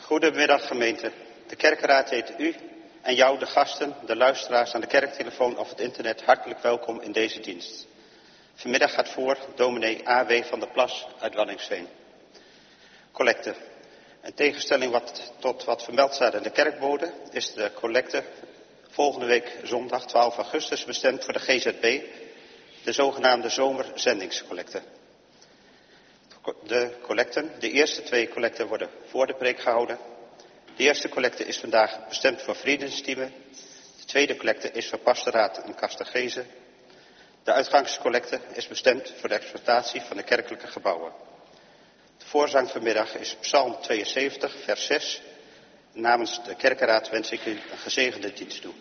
Goedemiddag gemeente. De kerkenraad heet u en jou, de gasten, de luisteraars aan de kerktelefoon of het internet hartelijk welkom in deze dienst. Vanmiddag gaat voor dominee A.W. van der Plas uit Waddinxveen. Collecte. In tegenstelling tot wat vermeld staat in de kerkbode is de collecte volgende week zondag 12 augustus bestemd voor de GZB, de zogenaamde zomerzendingscollecte. De eerste 2 collecten worden voor de preek gehouden. De eerste collecte is vandaag bestemd voor Vredensdiemen. De tweede collecte is voor Pastoraat en Kastergezen. De uitgangscollecte is bestemd voor de exploitatie van de kerkelijke gebouwen. De voorzang vanmiddag is Psalm 72, vers 6. Namens de kerkenraad wens ik u een gezegende dienst toe.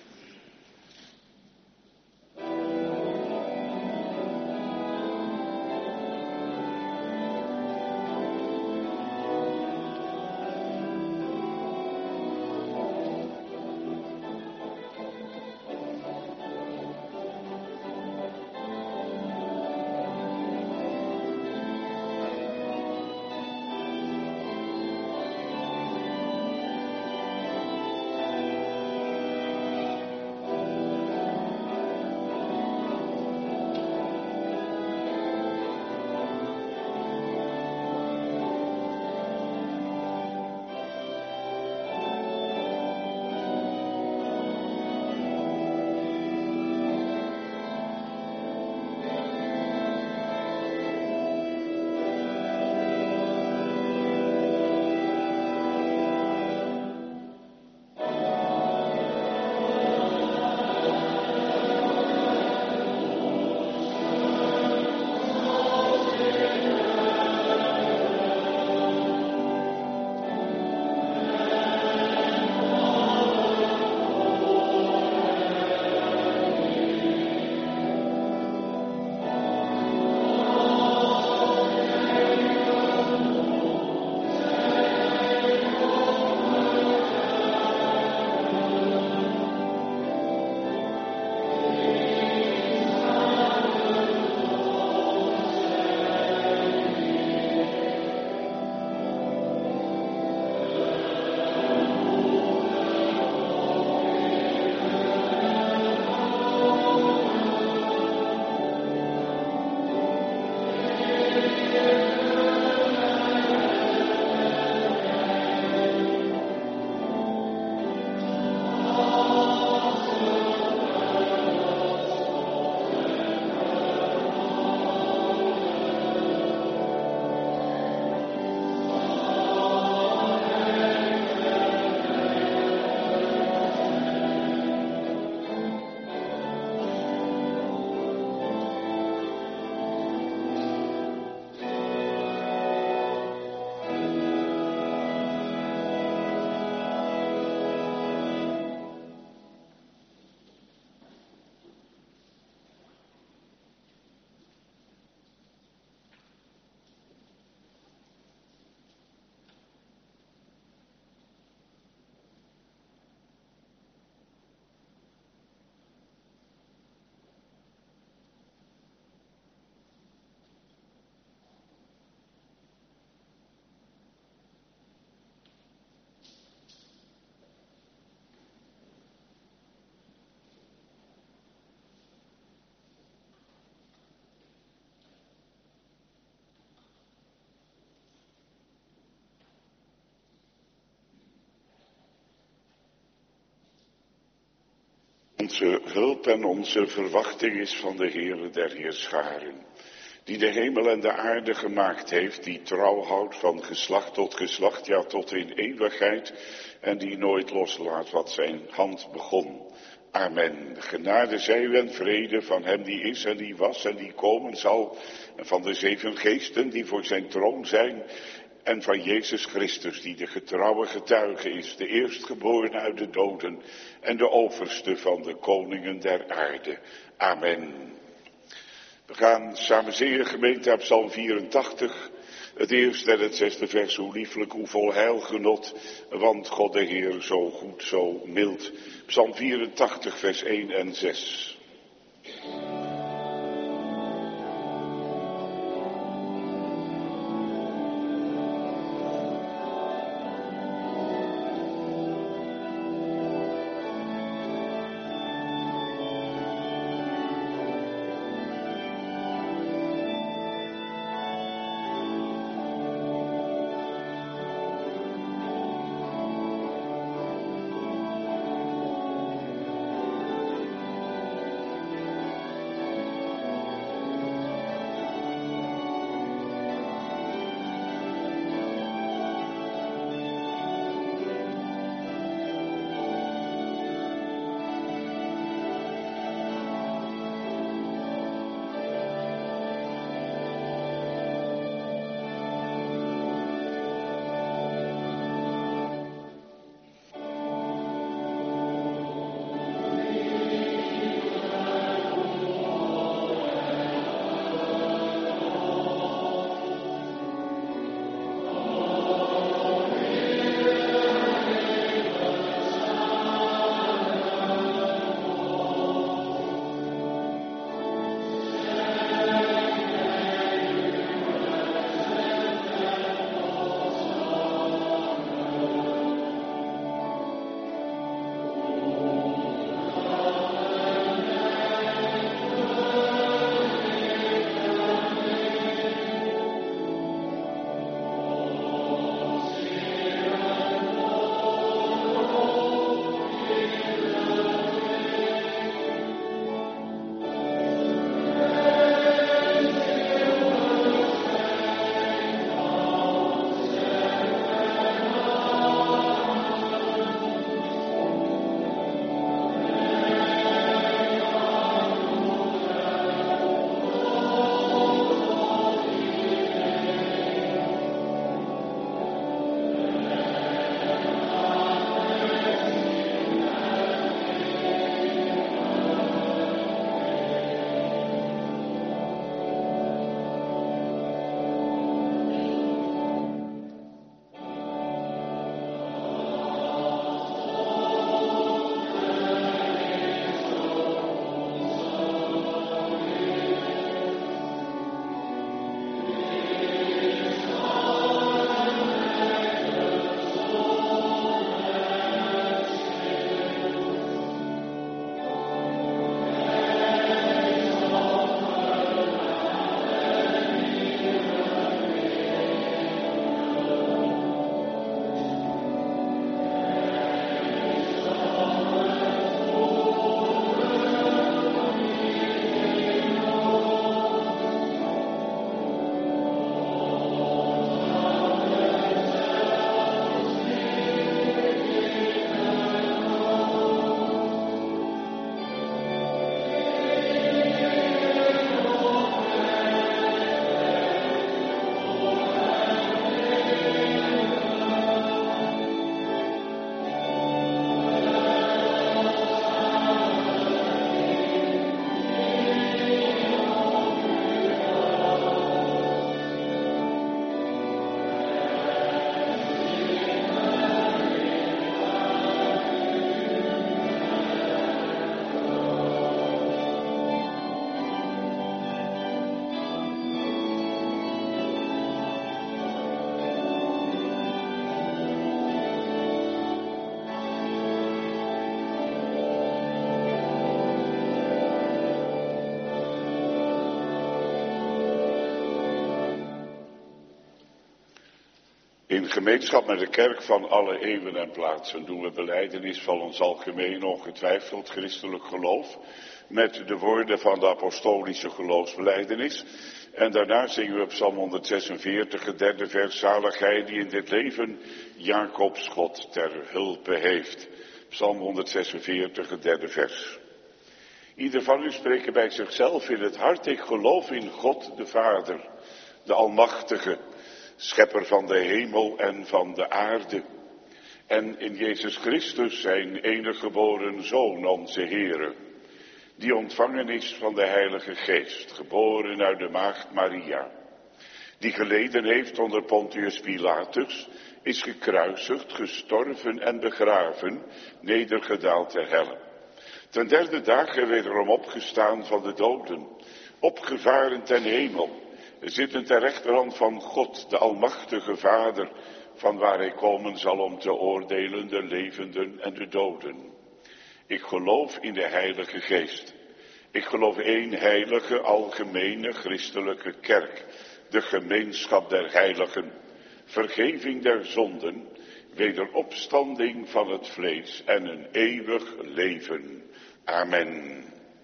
Onze hulp en onze verwachting is van de Heere der Heerscharen, die de hemel en de aarde gemaakt heeft, die trouw houdt van geslacht tot geslacht, ja tot in eeuwigheid, en die nooit loslaat wat zijn hand begon. Amen. Genade zij u en vrede van hem die is en die was en die komen zal, en van de 7 geesten die voor zijn troon zijn, en van Jezus Christus, die de getrouwe getuige is, de eerstgeborene uit de doden en de overste van de koningen der aarde. Amen. We gaan samen zingen, gemeente, op Psalm 84, het eerste en het 6e vers. Hoe lieflijk, hoe vol heilgenot, want God de Heer zo goed, zo mild. Psalm 84, vers 1 en 6. In gemeenschap met de kerk van alle eeuwen en plaatsen doen we belijdenis van ons algemeen ongetwijfeld christelijk geloof met de woorden van de apostolische geloofsbelijdenis. En daarna zingen we Psalm 146, het derde vers, zalig hij die in dit leven Jacobs God ter hulpe heeft. Psalm 146, het derde vers. Ieder van u spreekt bij zichzelf in het hart, ik geloof in God de Vader, de Almachtige, schepper van de hemel en van de aarde. En in Jezus Christus, zijn enige geboren Zoon, onze Heere, die ontvangen is van de Heilige Geest, geboren uit de maagd Maria, die geleden heeft onder Pontius Pilatus, is gekruisigd, gestorven en begraven, nedergedaald ter helle. Ten derde dagen wederom opgestaan van de doden, opgevaren ten hemel, zitten ter rechterhand van God, de Almachtige Vader, van waar hij komen zal om te oordelen de levenden en de doden. Ik geloof in de Heilige Geest. Ik geloof één heilige, algemene, christelijke kerk, de gemeenschap der heiligen, vergeving der zonden, wederopstanding van het vlees en een eeuwig leven. Amen.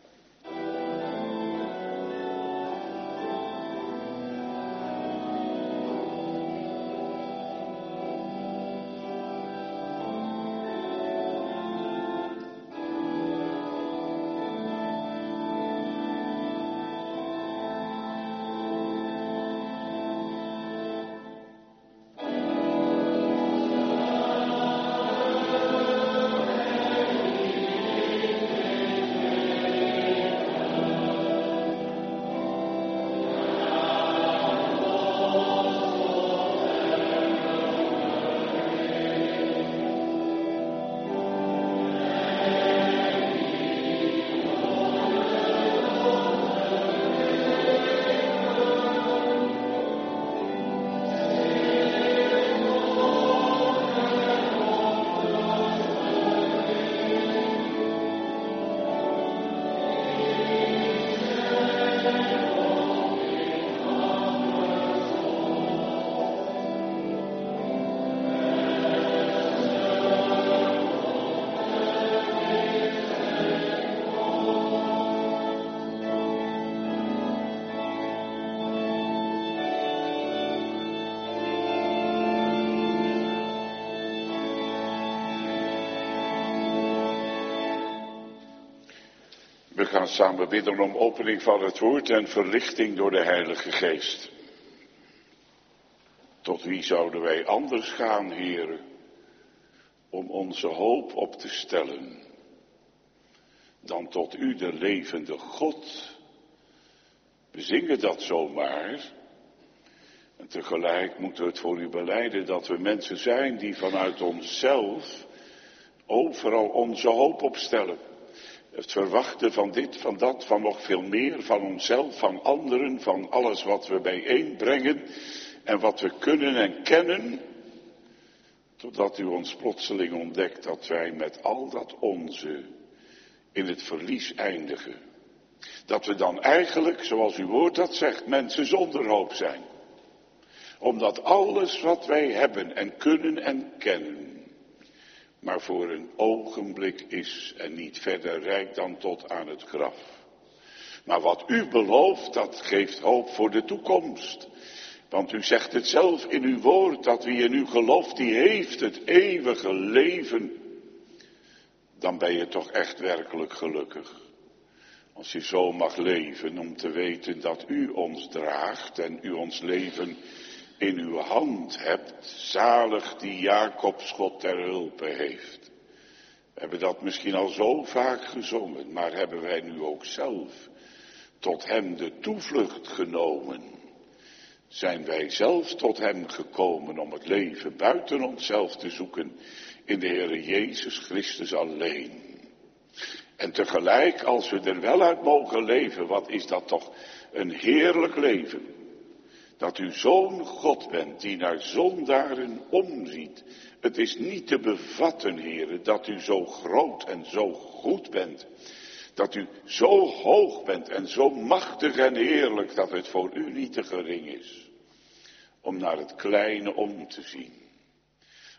We gaan samen bidden om opening van het woord en verlichting door de Heilige Geest. Tot wie zouden wij anders gaan, Heere, om onze hoop op te stellen, dan tot u, de levende God? We zingen dat zomaar. En tegelijk moeten we het voor u belijden dat we mensen zijn die vanuit onszelf overal onze hoop opstellen. Het verwachten van dit, van dat, van nog veel meer, van onszelf, van anderen, van alles wat we bijeenbrengen en wat we kunnen en kennen, totdat u ons plotseling ontdekt dat wij met al dat onze in het verlies eindigen. Dat we dan eigenlijk, zoals uw woord dat zegt, mensen zonder hoop zijn. Omdat alles wat wij hebben en kunnen en kennen, maar voor een ogenblik is en niet verder reikt dan tot aan het graf. Maar wat u belooft, dat geeft hoop voor de toekomst. Want u zegt het zelf in uw woord, dat wie in u gelooft, die heeft het eeuwige leven. Dan ben je toch echt werkelijk gelukkig. Als je zo mag leven, om te weten dat u ons draagt en u ons leven in uw hand hebt, zalig die Jacobs God ter hulpe heeft. We hebben dat misschien al zo vaak gezongen, maar hebben wij nu ook zelf tot hem de toevlucht genomen? Zijn wij zelf tot hem gekomen om het leven buiten onszelf te zoeken in de Heere Jezus Christus alleen? En tegelijk, als we er wel uit mogen leven, wat is dat toch een heerlijk leven? Dat u zo'n God bent die naar zondaren omziet. Het is niet te bevatten, Heere, dat u zo groot en zo goed bent. Dat u zo hoog bent en zo machtig en heerlijk dat het voor u niet te gering is om naar het kleine om te zien.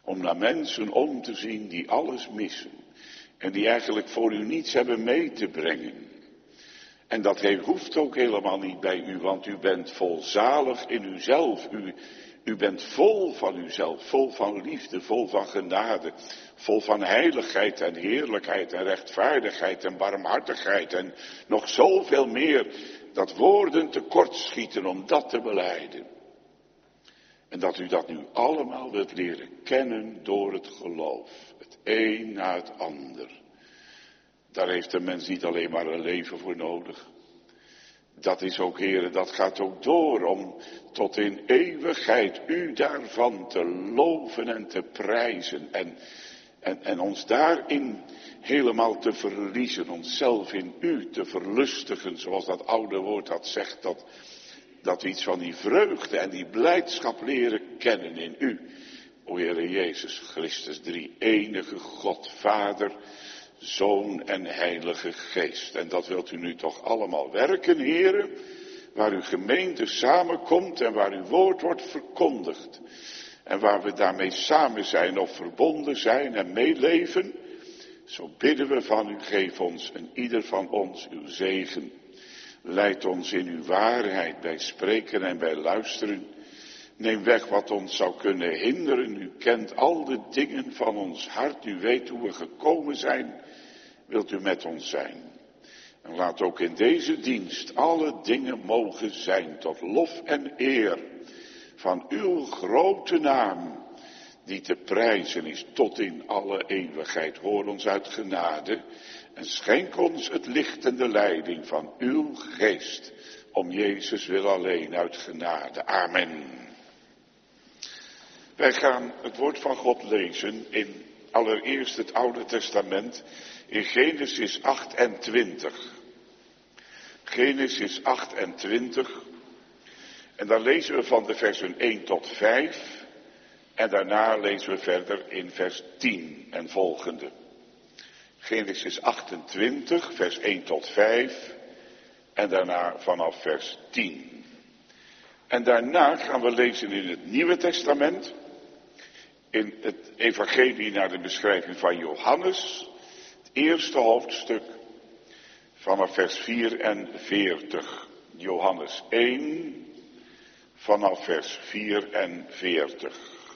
Om naar mensen om te zien die alles missen. En die eigenlijk voor u niets hebben mee te brengen. En dat hoeft ook helemaal niet bij u, want u bent volzalig in uzelf. U bent vol van uzelf, vol van liefde, vol van genade. Vol van heiligheid en heerlijkheid en rechtvaardigheid en barmhartigheid. En nog zoveel meer dat woorden tekortschieten om dat te belijden. En dat u dat nu allemaal wilt leren kennen door het geloof. Het een na het ander. Daar heeft de mens niet alleen maar een leven voor nodig. Dat is ook, heren, dat gaat ook door om tot in eeuwigheid u daarvan te loven en te prijzen. En ons daarin helemaal te verliezen, onszelf in u te verlustigen. Zoals dat oude woord dat zegt, dat we iets van die vreugde en die blijdschap leren kennen in u. O Heere Jezus Christus, drie enige God, Vader, Zoon en Heilige Geest. En dat wilt u nu toch allemaal werken, heren, waar uw gemeente samenkomt en waar uw woord wordt verkondigd. En waar we daarmee samen zijn of verbonden zijn en meeleven. Zo bidden we van u, geef ons en ieder van ons uw zegen. Leid ons in uw waarheid bij spreken en bij luisteren. Neem weg wat ons zou kunnen hinderen. U kent al de dingen van ons hart. U weet hoe we gekomen zijn. Wilt u met ons zijn. En laat ook in deze dienst alle dingen mogen zijn tot lof en eer van uw grote naam, die te prijzen is tot in alle eeuwigheid. Hoor ons uit genade en schenk ons het licht en de leiding van uw geest, om Jezus wil alleen uit genade. Amen. Wij gaan het woord van God lezen in allereerst het Oude Testament in Genesis 28. Genesis 28. En dan lezen we van de versen 1 tot 5. En daarna lezen we verder in vers 10 en volgende. Genesis 28, vers 1 tot 5. En daarna vanaf vers 10. En daarna gaan we lezen in het Nieuwe Testament. In het evangelie naar de beschrijving van Johannes. Het eerste hoofdstuk. Vanaf vers 44. Johannes 1. Vanaf vers 44.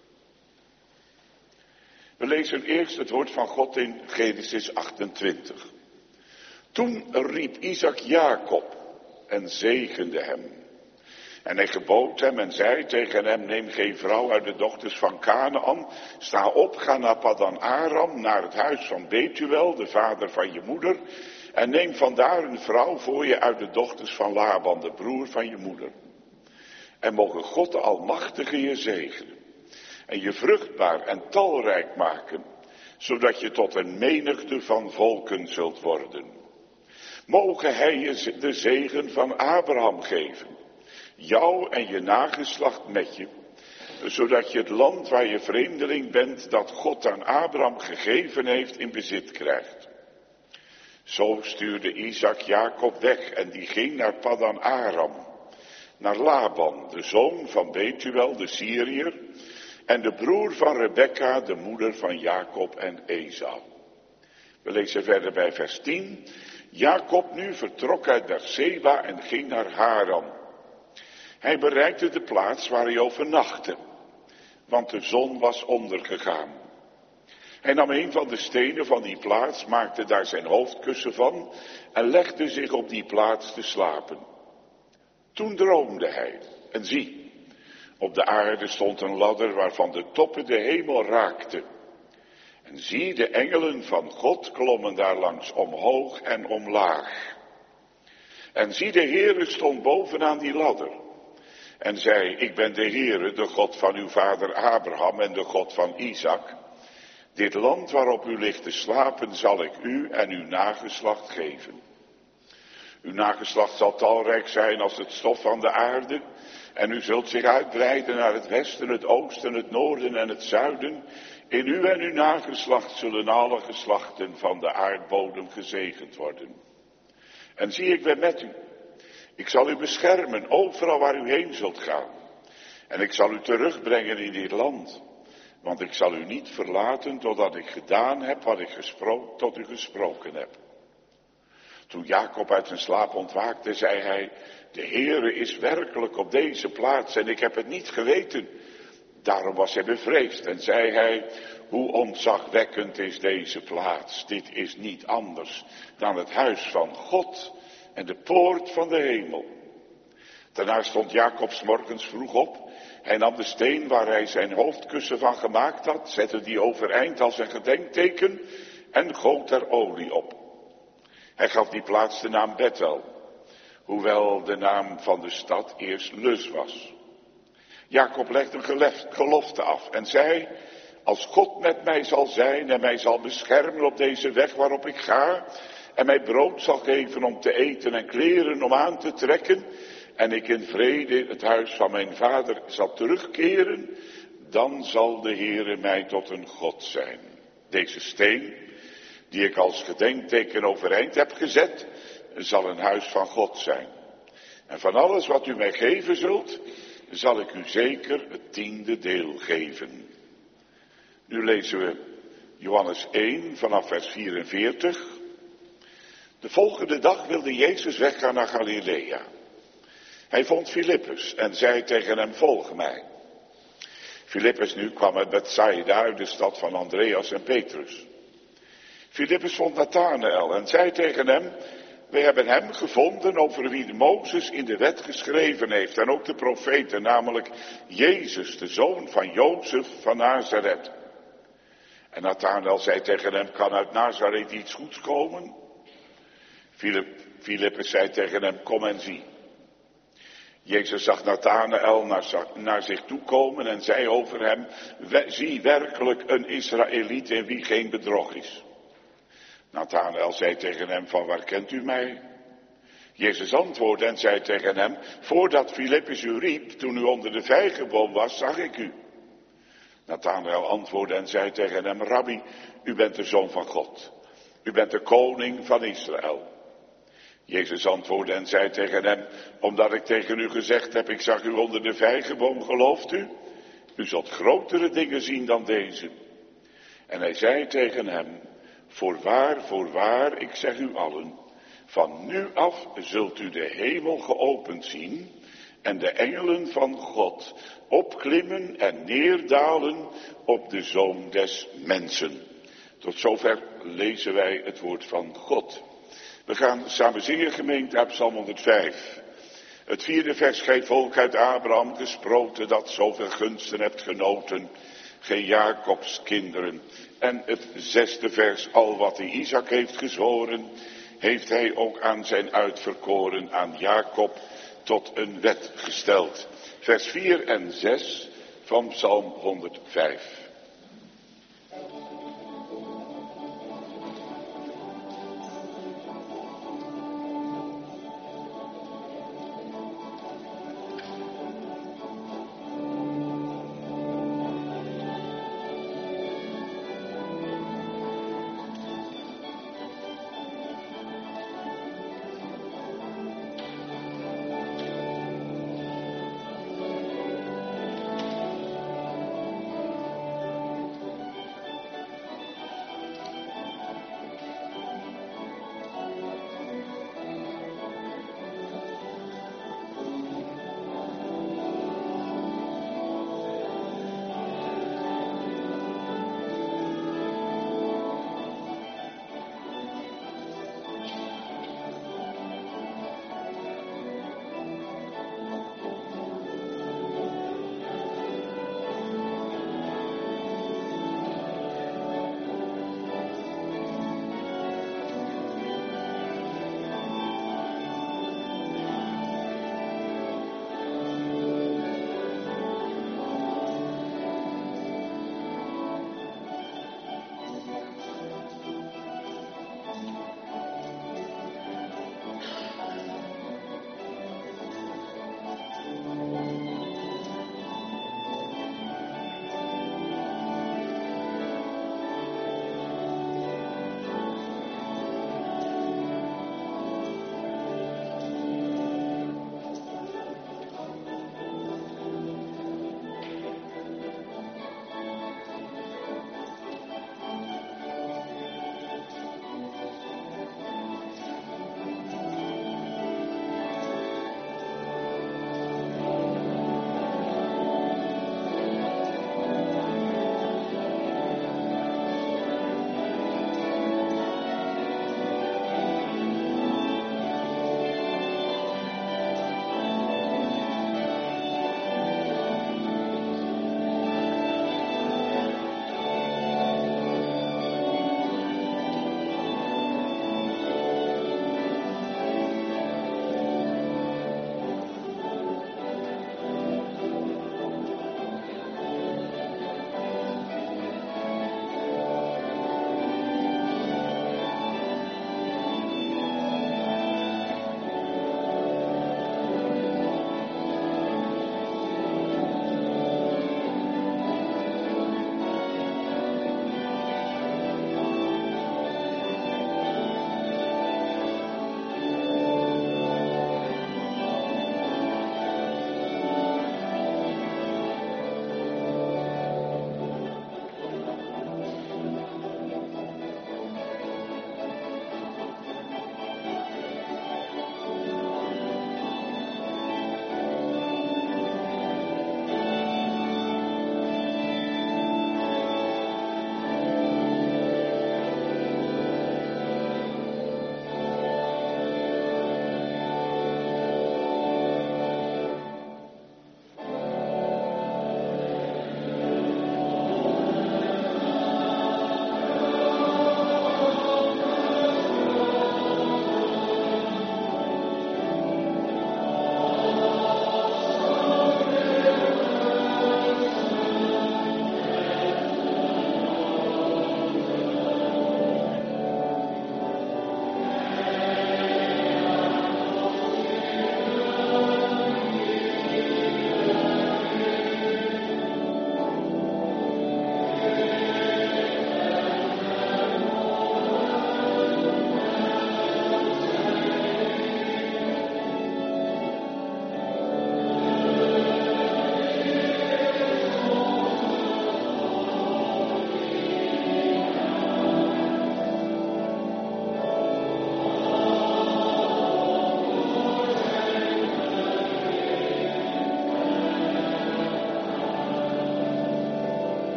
We lezen eerst het woord van God in Genesis 28. Toen riep Isaac Jacob en zegende hem. En hij gebood hem en zei tegen hem, neem geen vrouw uit de dochters van Kanaan. Sta op, ga naar Padan Aram, naar het huis van Betuel, de vader van je moeder. En neem vandaar een vrouw voor je uit de dochters van Laban, de broer van je moeder. En mogen God de Almachtige je zegenen. En je vruchtbaar en talrijk maken. Zodat je tot een menigte van volken zult worden. Mogen hij je de zegen van Abraham geven. Jou en je nageslacht met je. Zodat je het land waar je vreemdeling bent, dat God aan Abraham gegeven heeft, in bezit krijgt. Zo stuurde Isaac Jacob weg en die ging naar Padan Aram. Naar Laban, de zoon van Betuel, de Syriër, en de broer van Rebekka, de moeder van Jacob en Esau. We lezen verder bij vers 10. Jacob nu vertrok uit Berseba en ging naar Haran. Hij bereikte de plaats waar hij overnachtte, want de zon was ondergegaan. Hij nam een van de stenen van die plaats, maakte daar zijn hoofdkussen van en legde zich op die plaats te slapen. Toen droomde hij, en zie, op de aarde stond een ladder waarvan de toppen de hemel raakten. En zie, de engelen van God klommen daar langs omhoog en omlaag. En zie, de Heere stond bovenaan die ladder. En zei, ik ben de Heere, de God van uw vader Abraham en de God van Isaac. Dit land waarop u ligt te slapen zal ik u en uw nageslacht geven. Uw nageslacht zal talrijk zijn als het stof van de aarde. En u zult zich uitbreiden naar het westen, het oosten, het noorden en het zuiden. In u en uw nageslacht zullen alle geslachten van de aardbodem gezegend worden. En zie, ik ben met u. Ik zal u beschermen overal waar u heen zult gaan. En ik zal u terugbrengen in dit land. Want ik zal u niet verlaten totdat ik gedaan heb wat ik tot u gesproken heb. Toen Jacob uit zijn slaap ontwaakte, zei hij, de Heere is werkelijk op deze plaats en ik heb het niet geweten. Daarom was hij bevreesd en zei hij, hoe ontzagwekkend is deze plaats. Dit is niet anders dan het huis van God en de poort van de hemel. Daarna stond Jacob 's morgens vroeg op. Hij nam de steen waar hij zijn hoofdkussen van gemaakt had, zette die overeind als een gedenkteken en goot er olie op. Hij gaf die plaats de naam Bethel, hoewel de naam van de stad eerst Luz was. Jacob legde een gelofte af en zei, als God met mij zal zijn en mij zal beschermen op deze weg waarop ik ga, en mij brood zal geven om te eten en kleren om aan te trekken, en ik in vrede het huis van mijn vader zal terugkeren, dan zal de Heere mij tot een God zijn. Deze steen, die ik als gedenkteken overeind heb gezet, zal een huis van God zijn. En van alles wat u mij geven zult, zal ik u zeker het 10e deel geven. Nu lezen we Johannes 1 vanaf vers 44. De volgende dag wilde Jezus weggaan naar Galilea. Hij vond Filippus en zei tegen hem, volg mij. Filippus nu kwam uit Bethsaida, uit de stad van Andreas en Petrus. Filippus vond Nathanael en zei tegen hem, wij hebben hem gevonden over wie Mozes in de wet geschreven heeft en ook de profeten, namelijk Jezus, de zoon van Jozef van Nazareth. En Nathanael zei tegen hem, kan uit Nazareth iets goeds komen? Filippus zei tegen hem, kom en zie. Jezus zag Nathanael naar zich toe komen en zei over hem, zie werkelijk een Israëliet in wie geen bedrog is. Nathanael zei tegen hem, van waar kent u mij? Jezus antwoordde en zei tegen hem, voordat Filippus u riep, toen u onder de vijgenboom was, zag ik u. Nathanael antwoordde en zei tegen hem, Rabbi, u bent de Zoon van God. U bent de koning van Israël. Jezus antwoordde en zei tegen hem, omdat ik tegen u gezegd heb, ik zag u onder de vijgenboom, gelooft u? U zult grotere dingen zien dan deze. En hij zei tegen hem, voorwaar, ik zeg u allen, van nu af zult u de hemel geopend zien en de engelen van God opklimmen en neerdalen op de Zoon des Mensen. Tot zover lezen wij het woord van God. We gaan samen zingen, gemeente, uit Psalm 105. Het 4e vers, gij volk uit Abraham gesproten, dat zoveel gunsten hebt genoten, gij Jacobs kinderen. En het 6e vers, al wat hij Isaac heeft gezworen, heeft hij ook aan zijn uitverkoren, aan Jacob, tot een wet gesteld. Vers 4 en 6 van Psalm 105.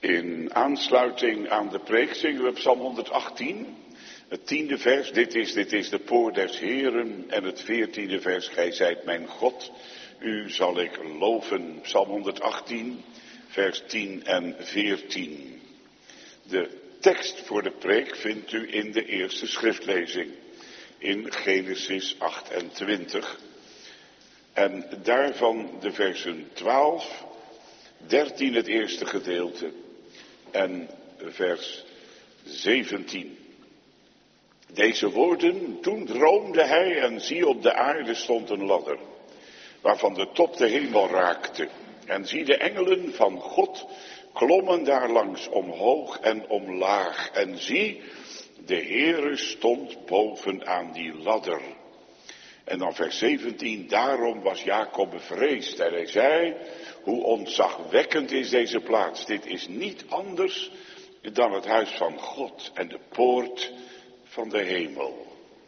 In aansluiting aan de preek zingen we Psalm 118, het 10e vers. Dit is de poort des Heeren. En het 14e vers, gij zijt mijn God, u zal ik loven. Psalm 118, vers 10 en 14. De tekst voor de preek vindt u in de eerste schriftlezing, in Genesis 28. En daarvan de versen 12, 13 het eerste gedeelte en vers 17. Deze woorden, toen droomde hij en zie op de aarde stond een ladder, waarvan de top de hemel raakte. En zie de engelen van God klommen daar langs omhoog en omlaag. En zie, de Heere stond bovenaan die ladder. En dan vers 17, daarom was Jacob bevreesd. En hij zei, hoe ontzagwekkend is deze plaats. Dit is niet anders dan het huis van God en de poort van de hemel.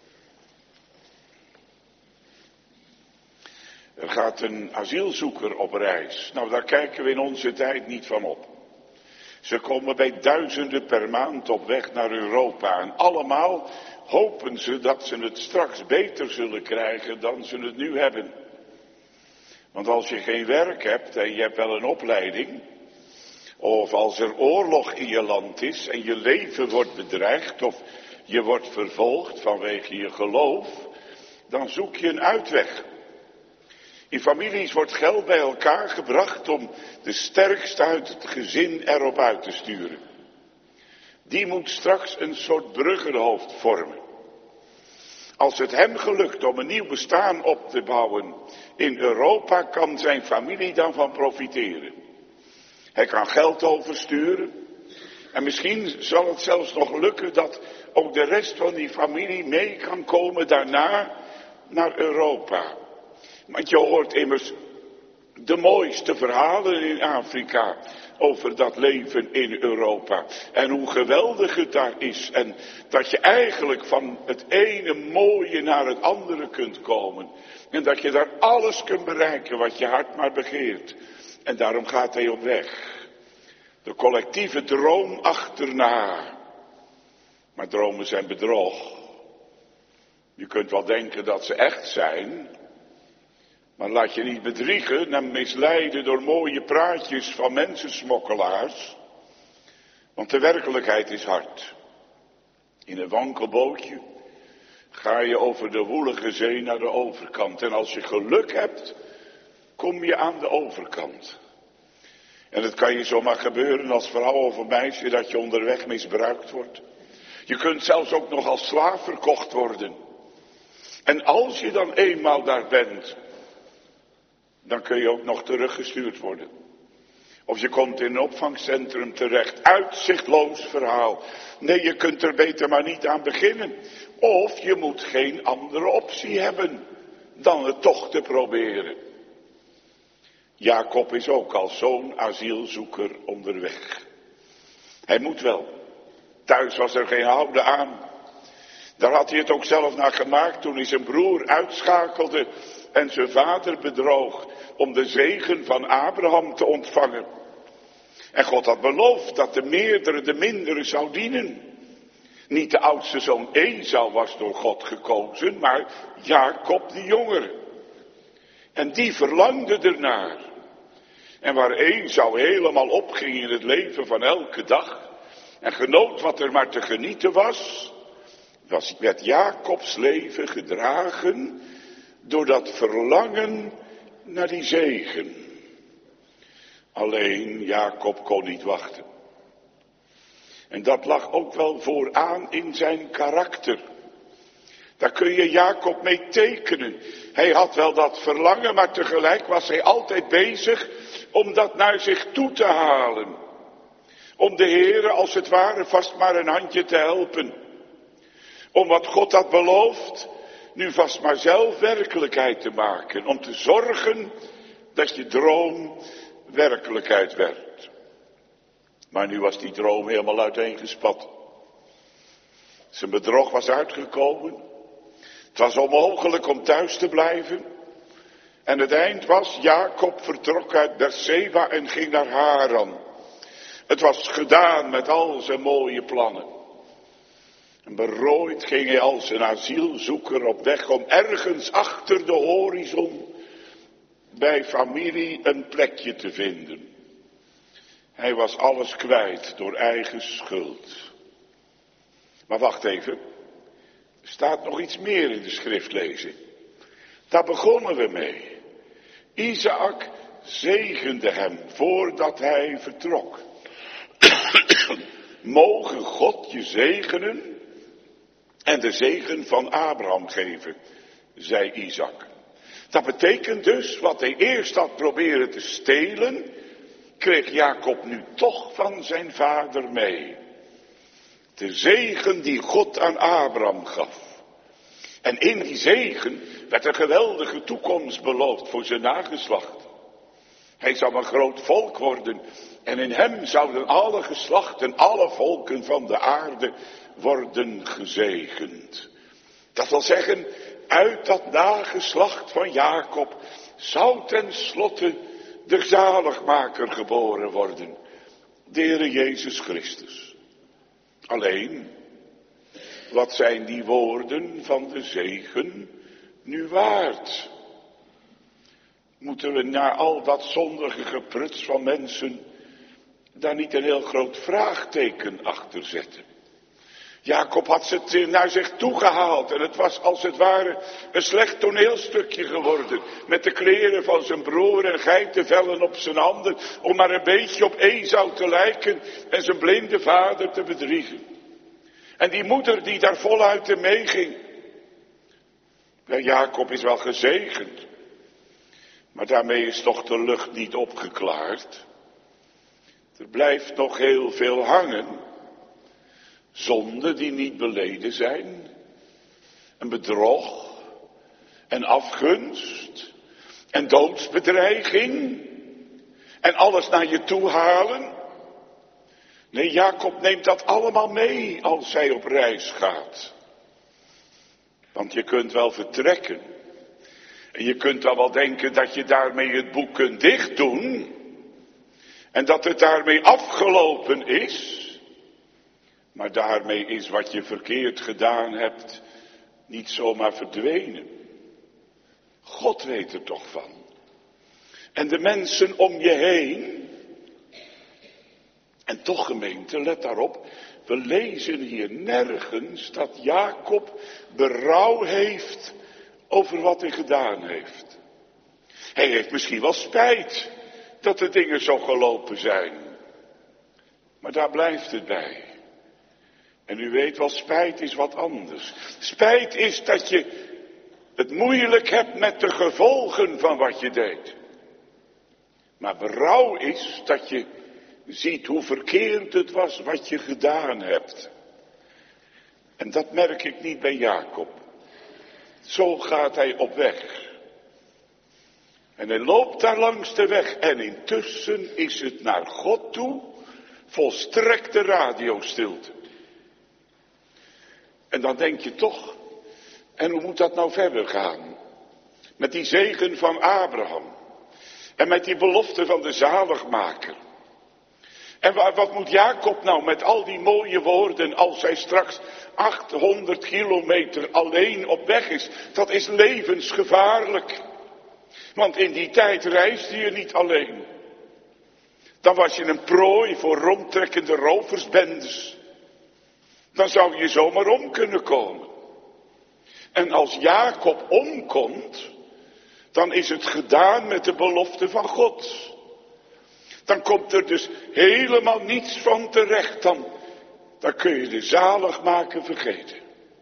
Er gaat een asielzoeker op reis. Nou, daar kijken we in onze tijd niet van op. Ze komen bij duizenden per maand op weg naar Europa. En allemaal hopen ze dat ze het straks beter zullen krijgen dan ze het nu hebben. Want als je geen werk hebt en je hebt wel een opleiding, of als er oorlog in je land is en je leven wordt bedreigd, of je wordt vervolgd vanwege je geloof, dan zoek je een uitweg. In families wordt geld bij elkaar gebracht om de sterkste uit het gezin erop uit te sturen. Die moet straks een soort bruggenhoofd vormen. Als het hem gelukt om een nieuw bestaan op te bouwen in Europa, kan zijn familie daarvan profiteren. Hij kan geld oversturen. En misschien zal het zelfs nog lukken dat ook de rest van die familie mee kan komen daarna naar Europa. Want je hoort immers de mooiste verhalen in Afrika over dat leven in Europa. En hoe geweldig het daar is. En dat je eigenlijk van het ene mooie naar het andere kunt komen. En dat je daar alles kunt bereiken wat je hart maar begeert. En daarom gaat hij op weg. De collectieve droom achterna. Maar dromen zijn bedrog. Je kunt wel denken dat ze echt zijn. Maar laat je niet bedriegen en misleiden door mooie praatjes van mensensmokkelaars. Want de werkelijkheid is hard. In een wankelbootje ga je over de woelige zee naar de overkant. En als je geluk hebt, kom je aan de overkant. En het kan je zomaar gebeuren als vrouw of meisje dat je onderweg misbruikt wordt. Je kunt zelfs ook nog als slaaf verkocht worden. En als je dan eenmaal daar bent, dan kun je ook nog teruggestuurd worden. Of je komt in een opvangcentrum terecht. Uitzichtloos verhaal. Nee, je kunt er beter maar niet aan beginnen. Of je moet geen andere optie hebben dan het toch te proberen. Jacob is ook als zo'n asielzoeker onderweg. Hij moet wel. Thuis was er geen houden aan. Daar had hij het ook zelf naar gemaakt toen hij zijn broer uitschakelde en zijn vader bedroog om de zegen van Abraham te ontvangen. En God had beloofd dat de meerdere de mindere zou dienen. Niet de oudste zoon Esau was door God gekozen, maar Jacob de jongere. En die verlangde ernaar. En waar Esau helemaal opging in het leven van elke dag en genoot wat er maar te genieten was, werd Jacobs leven gedragen door dat verlangen naar die zegen. Alleen Jacob kon niet wachten. En dat lag ook wel vooraan in zijn karakter. Daar kun je Jacob mee tekenen. Hij had wel dat verlangen, maar tegelijk was hij altijd bezig om dat naar zich toe te halen. Om de Heere als het ware vast maar een handje te helpen. Om wat God had beloofd, nu vast maar zelf werkelijkheid te maken. Om te zorgen dat je droom werkelijkheid werd. Maar nu was die droom helemaal uiteengespat. Zijn bedrog was uitgekomen. Het was onmogelijk om thuis te blijven. En het eind was, Jacob vertrok uit Berseba en ging naar Haran. Het Het was gedaan met al zijn mooie plannen. En berooid ging hij als een asielzoeker op weg om ergens achter de horizon bij familie een plekje te vinden. Hij was alles kwijt door eigen schuld. Maar wacht even, er staat nog iets meer in de schriftlezing. Daar begonnen we mee. Isaac zegende hem voordat hij vertrok. Mogen God je zegenen en de zegen van Abraham geven, zei Isaac. Dat betekent dus, wat hij eerst had proberen te stelen, kreeg Jacob nu toch van zijn vader mee. De zegen die God aan Abraham gaf. En in die zegen werd een geweldige toekomst beloofd voor zijn nageslacht. Hij zou een groot volk worden en in hem zouden alle geslachten, alle volken van de aarde worden gezegend. Dat wil zeggen, uit dat nageslacht van Jacob zou tenslotte de zaligmaker geboren worden, de Heere Jezus Christus. Alleen, wat zijn die woorden van de zegen nu waard? Moeten we na al dat zondige gepruts van mensen daar niet een heel groot vraagteken achter zetten? Jacob had ze naar zich toegehaald en het was als het ware een slecht toneelstukje geworden. Met de kleren van zijn broer en geitenvellen op zijn handen, om maar een beetje op Esau te lijken en zijn blinde vader te bedriegen. En die moeder die daar voluit in meeging. Ja, Jacob is wel gezegend, maar daarmee is toch de lucht niet opgeklaard. Er blijft nog heel veel hangen. Zonden die niet beleden zijn. Een bedrog. En afgunst. En doodsbedreiging. En alles naar je toe halen. Nee, Jacob neemt dat allemaal mee als hij op reis gaat. Want je kunt wel vertrekken. En je kunt dan wel denken dat je daarmee het boek kunt dichtdoen. En dat het daarmee afgelopen is. Maar daarmee is wat je verkeerd gedaan hebt niet zomaar verdwenen. God weet er toch van. En de mensen om je heen. En toch, gemeente, let daarop. We lezen hier nergens dat Jacob berouw heeft over wat hij gedaan heeft. Hij heeft misschien wel spijt dat de dingen zo gelopen zijn. Maar daar blijft het bij. En u weet wel, spijt is wat anders. Spijt is dat je het moeilijk hebt met de gevolgen van wat je deed. Maar berouw is dat je ziet hoe verkeerd het was wat je gedaan hebt. En dat merk ik niet bij Jacob. Zo gaat hij op weg. En hij loopt daar langs de weg en intussen is het naar God toe volstrekte radiostilte. En dan denk je toch, en hoe moet dat nou verder gaan? Met die zegen van Abraham. En met die belofte van de zaligmaker. En wat moet Jacob nou met al die mooie woorden als hij straks 800 kilometer alleen op weg is? Dat is levensgevaarlijk. Want in die tijd reisde je niet alleen. Dan was je een prooi voor rondtrekkende roversbendes. Dan zou je zomaar om kunnen komen. En als Jacob omkomt, dan is het gedaan met de belofte van God. Dan komt er dus helemaal niets van terecht. Dan kun je de zaligmaker vergeten.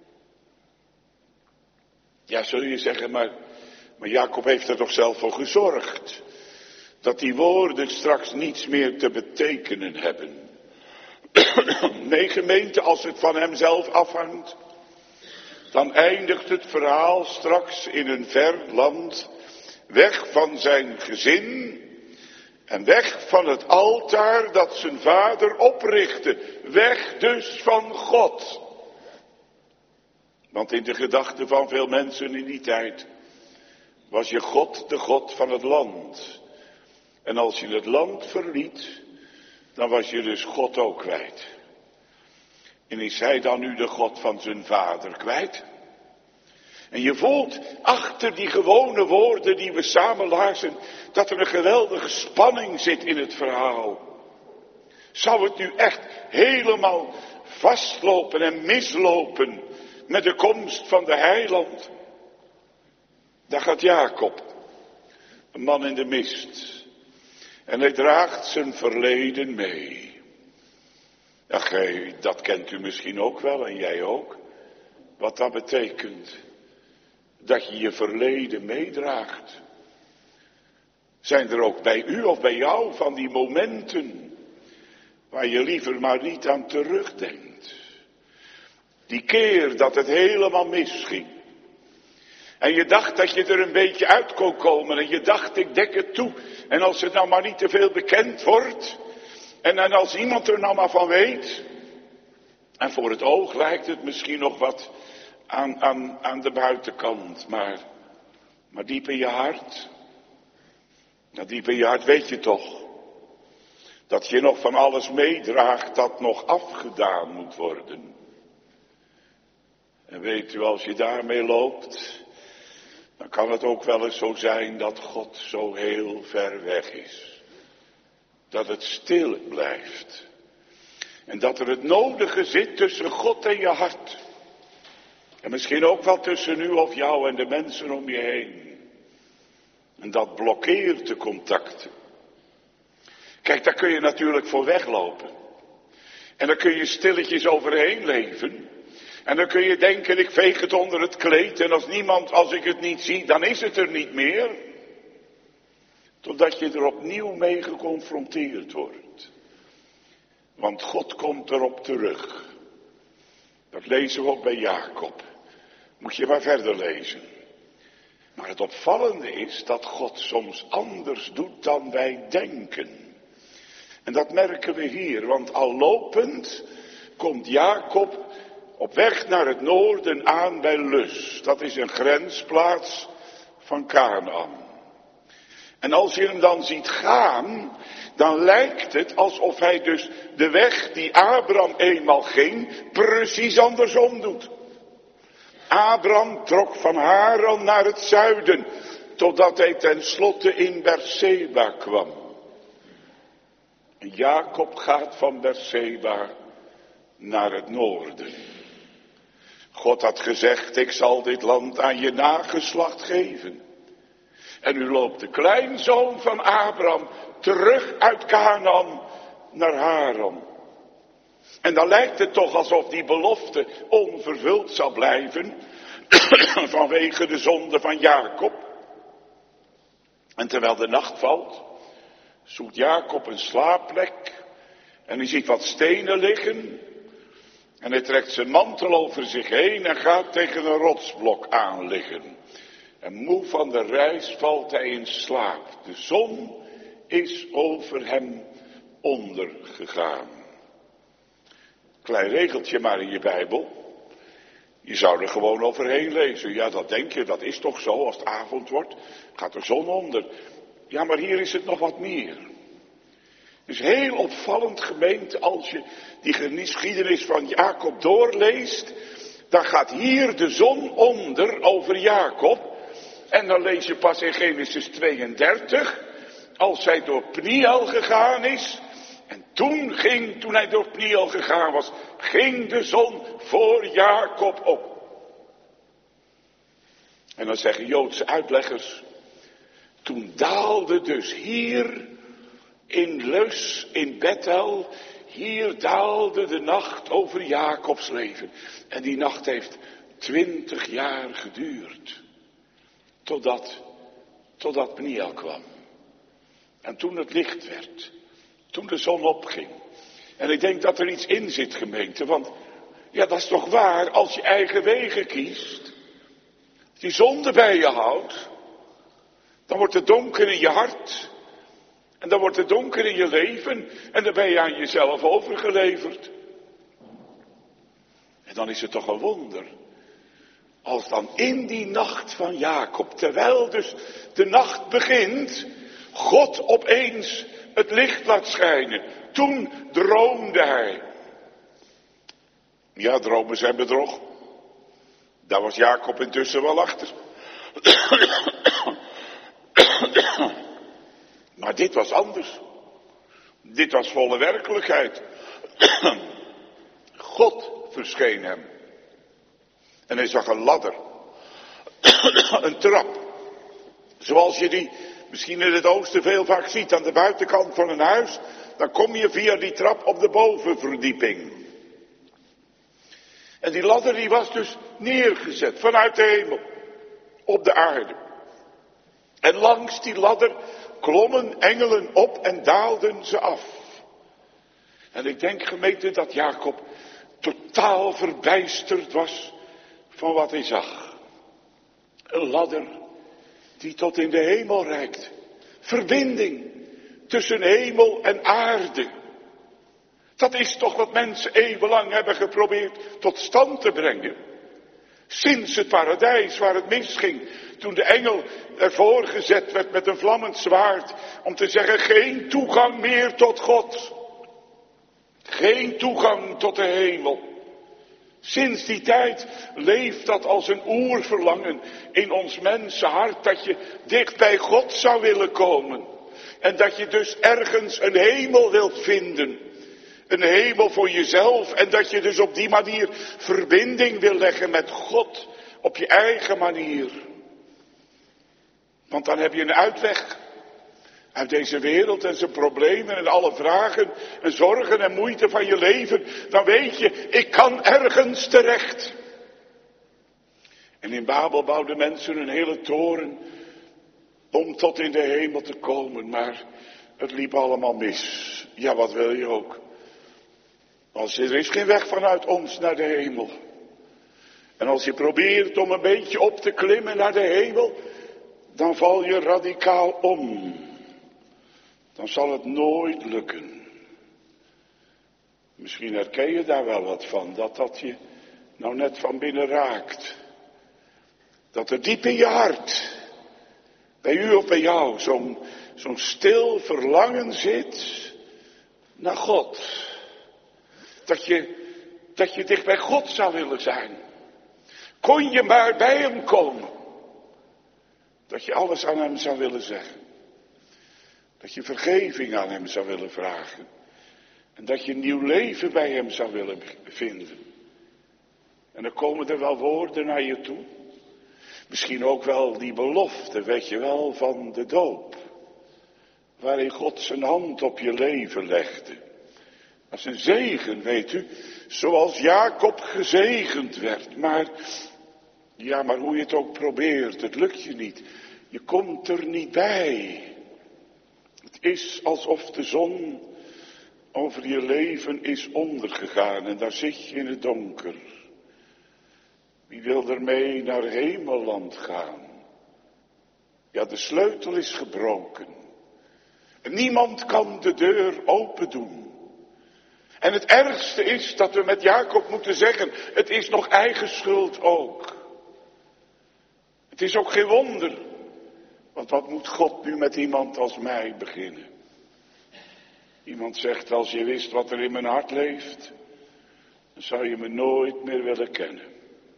Ja, zul je zeggen, maar Jacob heeft er toch zelf voor gezorgd. Dat die woorden straks niets meer te betekenen hebben. Nee, gemeente, als het van hem zelf afhangt, dan eindigt het verhaal straks in een ver land, weg van zijn gezin en weg van het altaar dat zijn vader oprichtte, weg dus van God. Want in de gedachten van veel mensen in die tijd was je God de God van het land. En als je het land verliet, dan was je dus God ook kwijt. En is hij dan nu de God van zijn vader kwijt? En je voelt achter die gewone woorden die we samen lazen, dat er een geweldige spanning zit in het verhaal. Zou het nu echt helemaal vastlopen en mislopen met de komst van de heiland? Daar gaat Jacob, een man in de mist. En hij draagt zijn verleden mee. Ach, dat kent u misschien ook wel en jij ook. Wat dat betekent. Dat je je verleden meedraagt. Zijn er ook bij u of bij jou van die momenten waar je liever maar niet aan terugdenkt? Die keer dat het helemaal misging. En je dacht dat je er een beetje uit kon komen. En je dacht, ik dek het toe. En als het nou maar niet te veel bekend wordt. En als iemand er nou maar van weet. En voor het oog lijkt het misschien nog wat aan de buitenkant. Maar diep in je hart. Nou, diep in je hart weet je toch. Dat je nog van alles meedraagt dat nog afgedaan moet worden. En weet u, als je daarmee loopt, dan kan het ook wel eens zo zijn dat God zo heel ver weg is. Dat het stil blijft. En dat er het nodige zit tussen God en je hart. En misschien ook wel tussen u of jou en de mensen om je heen. En dat blokkeert de contacten. Kijk, daar kun je natuurlijk voor weglopen. En daar kun je stilletjes overheen leven. En dan kun je denken, ik veeg het onder het kleed. En als ik het niet zie, dan is het er niet meer. Totdat je er opnieuw mee geconfronteerd wordt. Want God komt erop terug. Dat lezen we ook bij Jacob. Moet je maar verder lezen. Maar het opvallende is dat God soms anders doet dan wij denken. En dat merken we hier, want al lopend komt Jacob op weg naar het noorden aan bij Lus. Dat is een grensplaats van Kanaan. En als je hem dan ziet gaan, dan lijkt het alsof hij dus de weg die Abraham eenmaal ging, precies andersom doet. Abraham trok van Haran naar het zuiden, totdat hij tenslotte in Berseba kwam. En Jacob gaat van Berseba naar het noorden. God had gezegd, ik zal dit land aan je nageslacht geven. En nu loopt de kleinzoon van Abraham terug uit Kanaan naar Haran. En dan lijkt het toch alsof die belofte onvervuld zal blijven vanwege de zonde van Jacob. En terwijl de nacht valt, zoekt Jacob een slaapplek en hij ziet wat stenen liggen. En hij trekt zijn mantel over zich heen en gaat tegen een rotsblok aan liggen. En moe van de reis valt hij in slaap. De zon is over hem ondergegaan. Klein regeltje maar in je Bijbel. Je zou er gewoon overheen lezen. Ja, dat denk je, dat is toch zo. Als het avond wordt, gaat de zon onder. Ja, maar hier is het nog wat meer. Het is heel opvallend, gemeente, als je die geschiedenis van Jacob doorleest. Dan gaat hier de zon onder over Jacob. En dan lees je pas in Genesis 32, als hij door Pniel gegaan is. En toen hij door Pniel gegaan was, ging de zon voor Jacob op. En dan zeggen Joodse uitleggers, toen daalde dus hier in Lus, in Bethel, hier daalde de nacht over Jacobs leven. En die nacht heeft 20 jaar geduurd. Totdat Pniel kwam. En toen het licht werd. Toen de zon opging. En ik denk dat er iets in zit, gemeente. Want ja, dat is toch waar, als je eigen wegen kiest. Als je zonde bij je houdt. Dan wordt het donker in je hart. En dan wordt het donker in je leven. En dan ben je aan jezelf overgeleverd. En dan is het toch een wonder. Als dan in die nacht van Jacob, terwijl dus de nacht begint, God opeens het licht laat schijnen. Toen droomde hij. Ja, dromen zijn bedrog. Daar was Jacob intussen wel achter. Maar dit was anders. Dit was volle werkelijkheid. God verscheen hem. En hij zag een ladder. Een trap. Zoals je die misschien in het oosten veel vaak ziet aan de buitenkant van een huis. Dan kom je via die trap op de bovenverdieping. En die ladder die was dus neergezet vanuit de hemel. Op de aarde. En langs die ladder klommen engelen op en daalden ze af. En ik denk, gemeente, dat Jacob totaal verbijsterd was van wat hij zag. Een ladder die tot in de hemel reikt. Verbinding tussen hemel en aarde. Dat is toch wat mensen eeuwenlang hebben geprobeerd tot stand te brengen. Sinds het paradijs waar het misging, toen de engel ervoor gezet werd met een vlammend zwaard, om te zeggen, geen toegang meer tot God. Geen toegang tot de hemel. Sinds die tijd leeft dat als een oerverlangen in ons mensenhart, dat je dicht bij God zou willen komen. En dat je dus ergens een hemel wilt vinden. Een hemel voor jezelf. En dat je dus op die manier verbinding wil leggen met God. Op je eigen manier. Want dan heb je een uitweg. Uit deze wereld en zijn problemen en alle vragen en zorgen en moeite van je leven. Dan weet je, ik kan ergens terecht. En in Babel bouwden mensen een hele toren om tot in de hemel te komen. Maar het liep allemaal mis. Ja, wat wil je ook? Er is geen weg vanuit ons naar de hemel. En als je probeert om een beetje op te klimmen naar de hemel, dan val je radicaal om. Dan zal het nooit lukken. Misschien herken je daar wel wat van, dat je nou net van binnen raakt. Dat er diep in je hart, bij u of bij jou, zo'n stil verlangen zit naar God. Dat je dicht bij God zou willen zijn. Kon je maar bij hem komen. Dat je alles aan hem zou willen zeggen. Dat je vergeving aan hem zou willen vragen. En dat je nieuw leven bij hem zou willen vinden. En dan komen er wel woorden naar je toe. Misschien ook wel die belofte, weet je wel, van de doop. Waarin God zijn hand op je leven legde. Dat is een zegen, weet u. Zoals Jacob gezegend werd. Maar hoe je het ook probeert, het lukt je niet. Je komt er niet bij. Het is alsof de zon over je leven is ondergegaan en daar zit je in het donker. Wie wil er mee naar hemelland gaan? Ja, de sleutel is gebroken. En niemand kan de deur open doen. En het ergste is dat we met Jacob moeten zeggen, het is nog eigen schuld ook. Het is ook geen wonder. Want wat moet God nu met iemand als mij beginnen? Iemand zegt, als je wist wat er in mijn hart leeft, dan zou je me nooit meer willen kennen.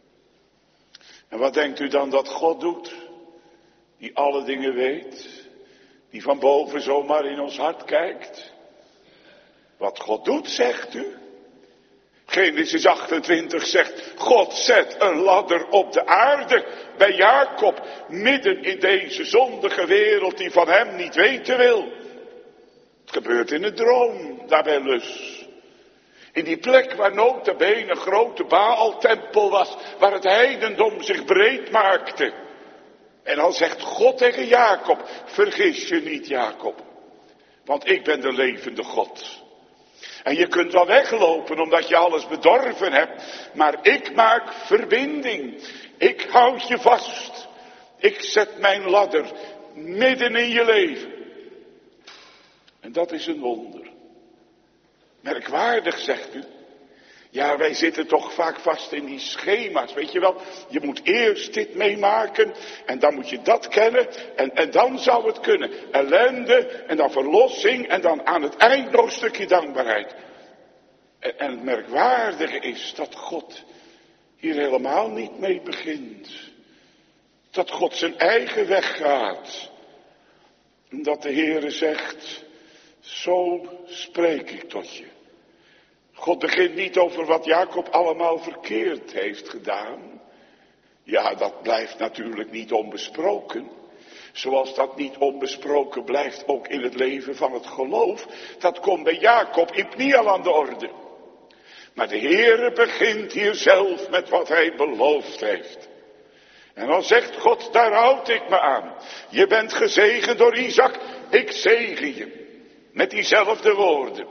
En wat denkt u dan dat God doet? Die alle dingen weet, die van boven zomaar in ons hart kijkt. Wat God doet, zegt u? Genesis 28 zegt, God zet een ladder op de aarde bij Jacob, midden in deze zondige wereld die van hem niet weten wil. Het gebeurt in een droom, daar bij Lus. In die plek waar nota bene een grote Baal-tempel was, waar het heidendom zich breed maakte. En dan zegt God tegen Jacob, vergis je niet Jacob, want ik ben de levende God. En je kunt wel weglopen omdat je alles bedorven hebt. Maar ik maak verbinding. Ik houd je vast. Ik zet mijn ladder midden in je leven. En dat is een wonder. Merkwaardig, zegt u. Ja, wij zitten toch vaak vast in die schema's, weet je wel. Je moet eerst dit meemaken en dan moet je dat kennen en dan zou het kunnen. Ellende en dan verlossing en dan aan het eind nog een stukje dankbaarheid. En het merkwaardige is dat God hier helemaal niet mee begint. Dat God zijn eigen weg gaat. En dat de Heere zegt, zo spreek ik tot je. God begint niet over wat Jacob allemaal verkeerd heeft gedaan. Ja, dat blijft natuurlijk niet onbesproken. Zoals dat niet onbesproken blijft ook in het leven van het geloof. Dat komt bij Jacob in Pniel aan de orde. Maar de Heere begint hier zelf met wat hij beloofd heeft. En dan zegt God, daar houd ik me aan. Je bent gezegend door Isaac, ik zegen je. Met diezelfde woorden.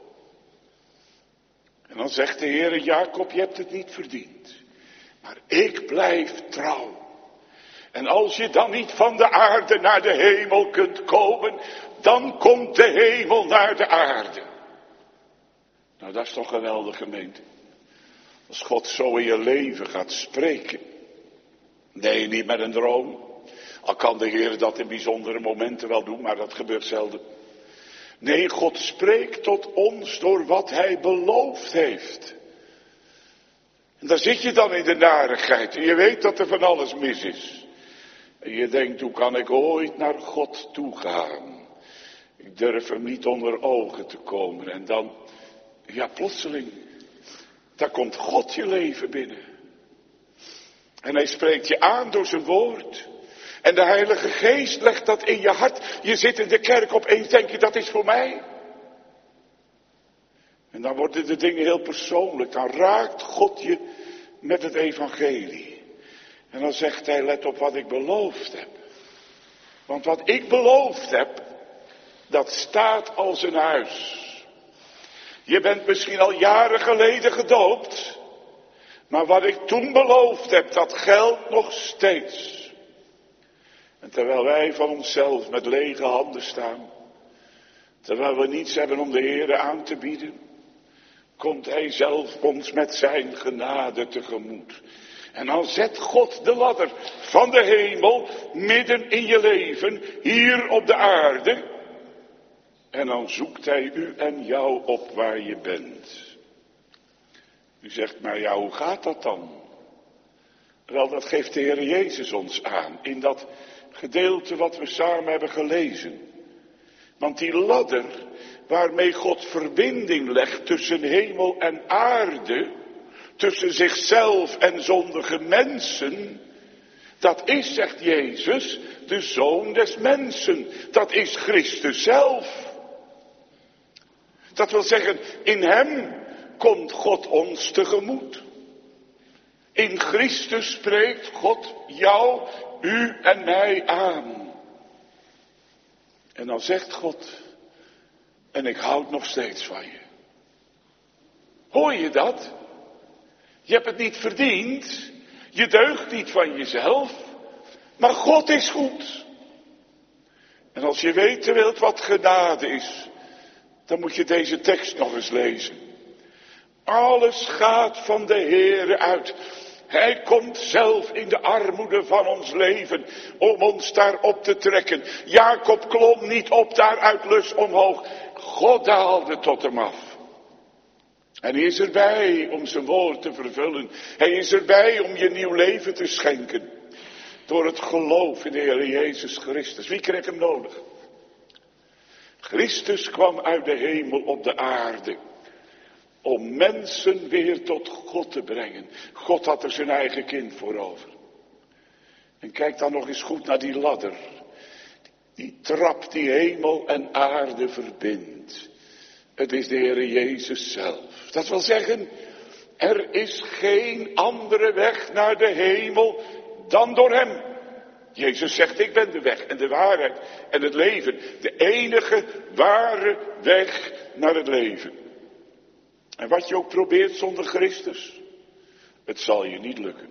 En dan zegt de Heere, Jacob, je hebt het niet verdiend. Maar ik blijf trouw. En als je dan niet van de aarde naar de hemel kunt komen, dan komt de hemel naar de aarde. Nou, dat is toch geweldig, gemeente. Als God zo in je leven gaat spreken. Nee, niet met een droom. Al kan de Heer dat in bijzondere momenten wel doen, maar dat gebeurt zelden. Nee, God spreekt tot ons door wat hij beloofd heeft. En daar zit je dan in de narigheid. En je weet dat er van alles mis is. En je denkt, hoe kan ik ooit naar God toe gaan? Ik durf hem niet onder ogen te komen. En dan, ja, plotseling, daar komt God je leven binnen. En hij spreekt je aan door zijn woord. En de Heilige Geest legt dat in je hart. Je zit in de kerk, opeens denk je, dat is voor mij. En dan worden de dingen heel persoonlijk. Dan raakt God je met het evangelie. En dan zegt hij, let op wat ik beloofd heb. Want wat ik beloofd heb, dat staat als een huis. Je bent misschien al jaren geleden gedoopt. Maar wat ik toen beloofd heb, dat geldt nog steeds. En terwijl wij van onszelf met lege handen staan, terwijl we niets hebben om de Heere aan te bieden, komt hij zelf ons met zijn genade tegemoet. En dan zet God de ladder van de hemel midden in je leven, hier op de aarde. En dan zoekt hij u en jou op waar je bent. U zegt, maar ja, hoe gaat dat dan? Wel, dat geeft de Heer Jezus ons aan, in dat gedeelte wat we samen hebben gelezen. Want die ladder, waarmee God verbinding legt tussen hemel en aarde, tussen zichzelf en zondige mensen, dat is, zegt Jezus, de Zoon des mensen. Dat is Christus zelf. Dat wil zeggen, in hem komt God ons tegemoet. In Christus spreekt God jou, u en mij aan. En dan zegt God, en ik houd nog steeds van je. Hoor je dat? Je hebt het niet verdiend. Je deugt niet van jezelf. Maar God is goed. En als je weten wilt wat genade is, dan moet je deze tekst nog eens lezen. Alles gaat van de Heere uit. Hij komt zelf in de armoede van ons leven om ons daarop te trekken. Jacob klom niet op daar uit lust omhoog. God daalde tot hem af. En hij is erbij om zijn woord te vervullen. Hij is erbij om je nieuw leven te schenken. Door het geloof in de Heer Jezus Christus. Wie kreeg hem nodig? Christus kwam uit de hemel op de aarde. Om mensen weer tot God te brengen. God had er zijn eigen kind voor over. En kijk dan nog eens goed naar die ladder. Die trap die hemel en aarde verbindt. Het is de Heer Jezus zelf. Dat wil zeggen, er is geen andere weg naar de hemel dan door hem. Jezus zegt, ik ben de weg en de waarheid en het leven. De enige ware weg naar het leven. En wat je ook probeert zonder Christus, het zal je niet lukken.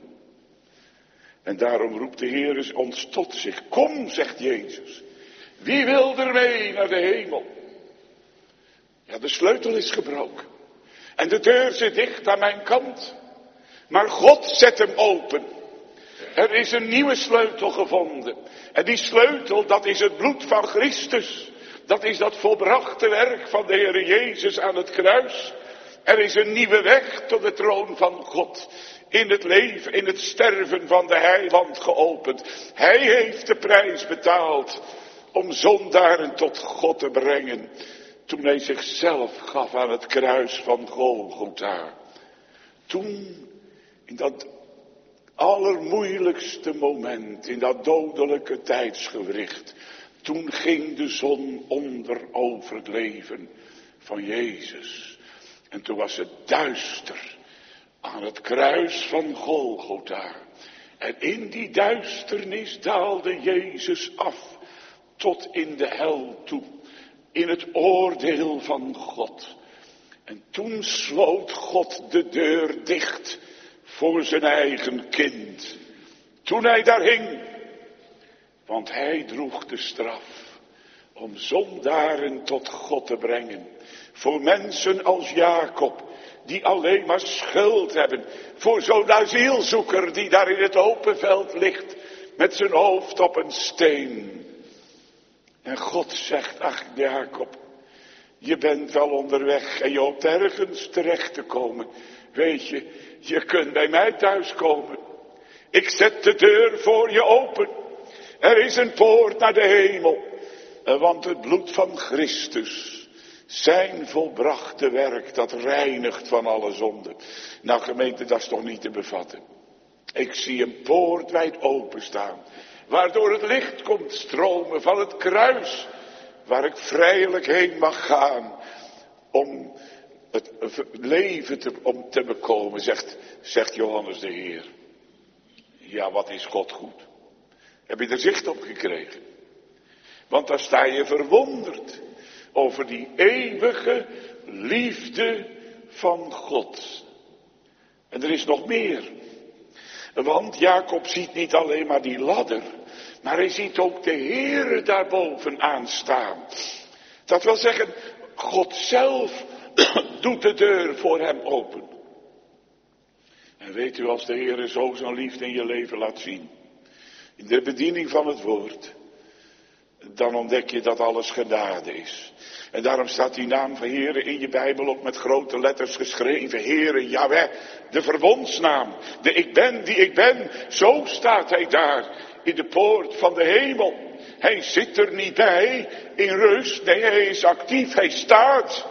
En daarom roept de Heer ons tot zich. Kom, zegt Jezus. Wie wil er mee naar de hemel? Ja, de sleutel is gebroken. En de deur zit dicht aan mijn kant. Maar God zet hem open. Er is een nieuwe sleutel gevonden. En die sleutel, dat is het bloed van Christus. Dat is dat volbrachte werk van de Heer Jezus aan het kruis. Er is een nieuwe weg tot de troon van God. In het leven, in het sterven van de heiland geopend. Hij heeft de prijs betaald om zondaren tot God te brengen. Toen hij zichzelf gaf aan het kruis van Golgotha. Toen, in dat allermoeilijkste moment, in dat dodelijke tijdsgewricht. Toen ging de zon onder over het leven van Jezus. En toen was het duister aan het kruis van Golgotha. En in die duisternis daalde Jezus af tot in de hel toe. In het oordeel van God. En toen sloot God de deur dicht voor zijn eigen kind. Toen hij daar hing. Want hij droeg de straf om zondaren tot God te brengen. Voor mensen als Jacob, die alleen maar schuld hebben. Voor zo'n asielzoeker die daar in het open veld ligt, met zijn hoofd op een steen. En God zegt, ach Jacob, je bent wel onderweg en je hoopt ergens terecht te komen. Weet je, je kunt bij mij thuiskomen. Ik zet de deur voor je open. Er is een poort naar de hemel. Want het bloed van Christus, zijn volbrachte werk, dat reinigt van alle zonde. Nou gemeente, dat is toch niet te bevatten. Ik zie een poort wijd openstaan. Waardoor het licht komt stromen van het kruis. Waar ik vrijelijk heen mag gaan. Om het leven te bekomen, zegt Johannes de Heer. Ja, wat is God goed. Heb je er zicht op gekregen? Want dan sta je verwonderd over die eeuwige liefde van God. En er is nog meer. Want Jacob ziet niet alleen maar die ladder, maar hij ziet ook de Heere daarbovenaan staan. Dat wil zeggen, God zelf doet de deur voor hem open. En weet u, als de Heere zo zijn liefde in je leven laat zien, in de bediening van het woord, dan ontdek je dat alles genade is. En daarom staat die naam van Heere in je Bijbel ook met grote letters geschreven. Heere, Yahweh, de verbondsnaam, de ik ben die ik ben. Zo staat hij daar in de poort van de hemel. Hij zit er niet bij in rust, nee, hij is actief, hij staat.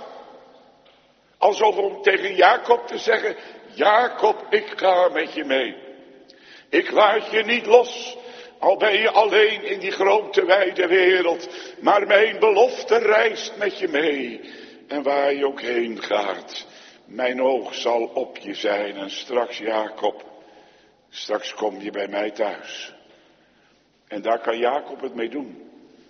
Alsof om tegen Jacob te zeggen, Jacob, ik ga met je mee. Ik laat je niet los. Al ben je alleen in die grote wijde wereld. Maar mijn belofte reist met je mee. En waar je ook heen gaat. Mijn oog zal op je zijn. En straks Jacob. Straks kom je bij mij thuis. En daar kan Jacob het mee doen.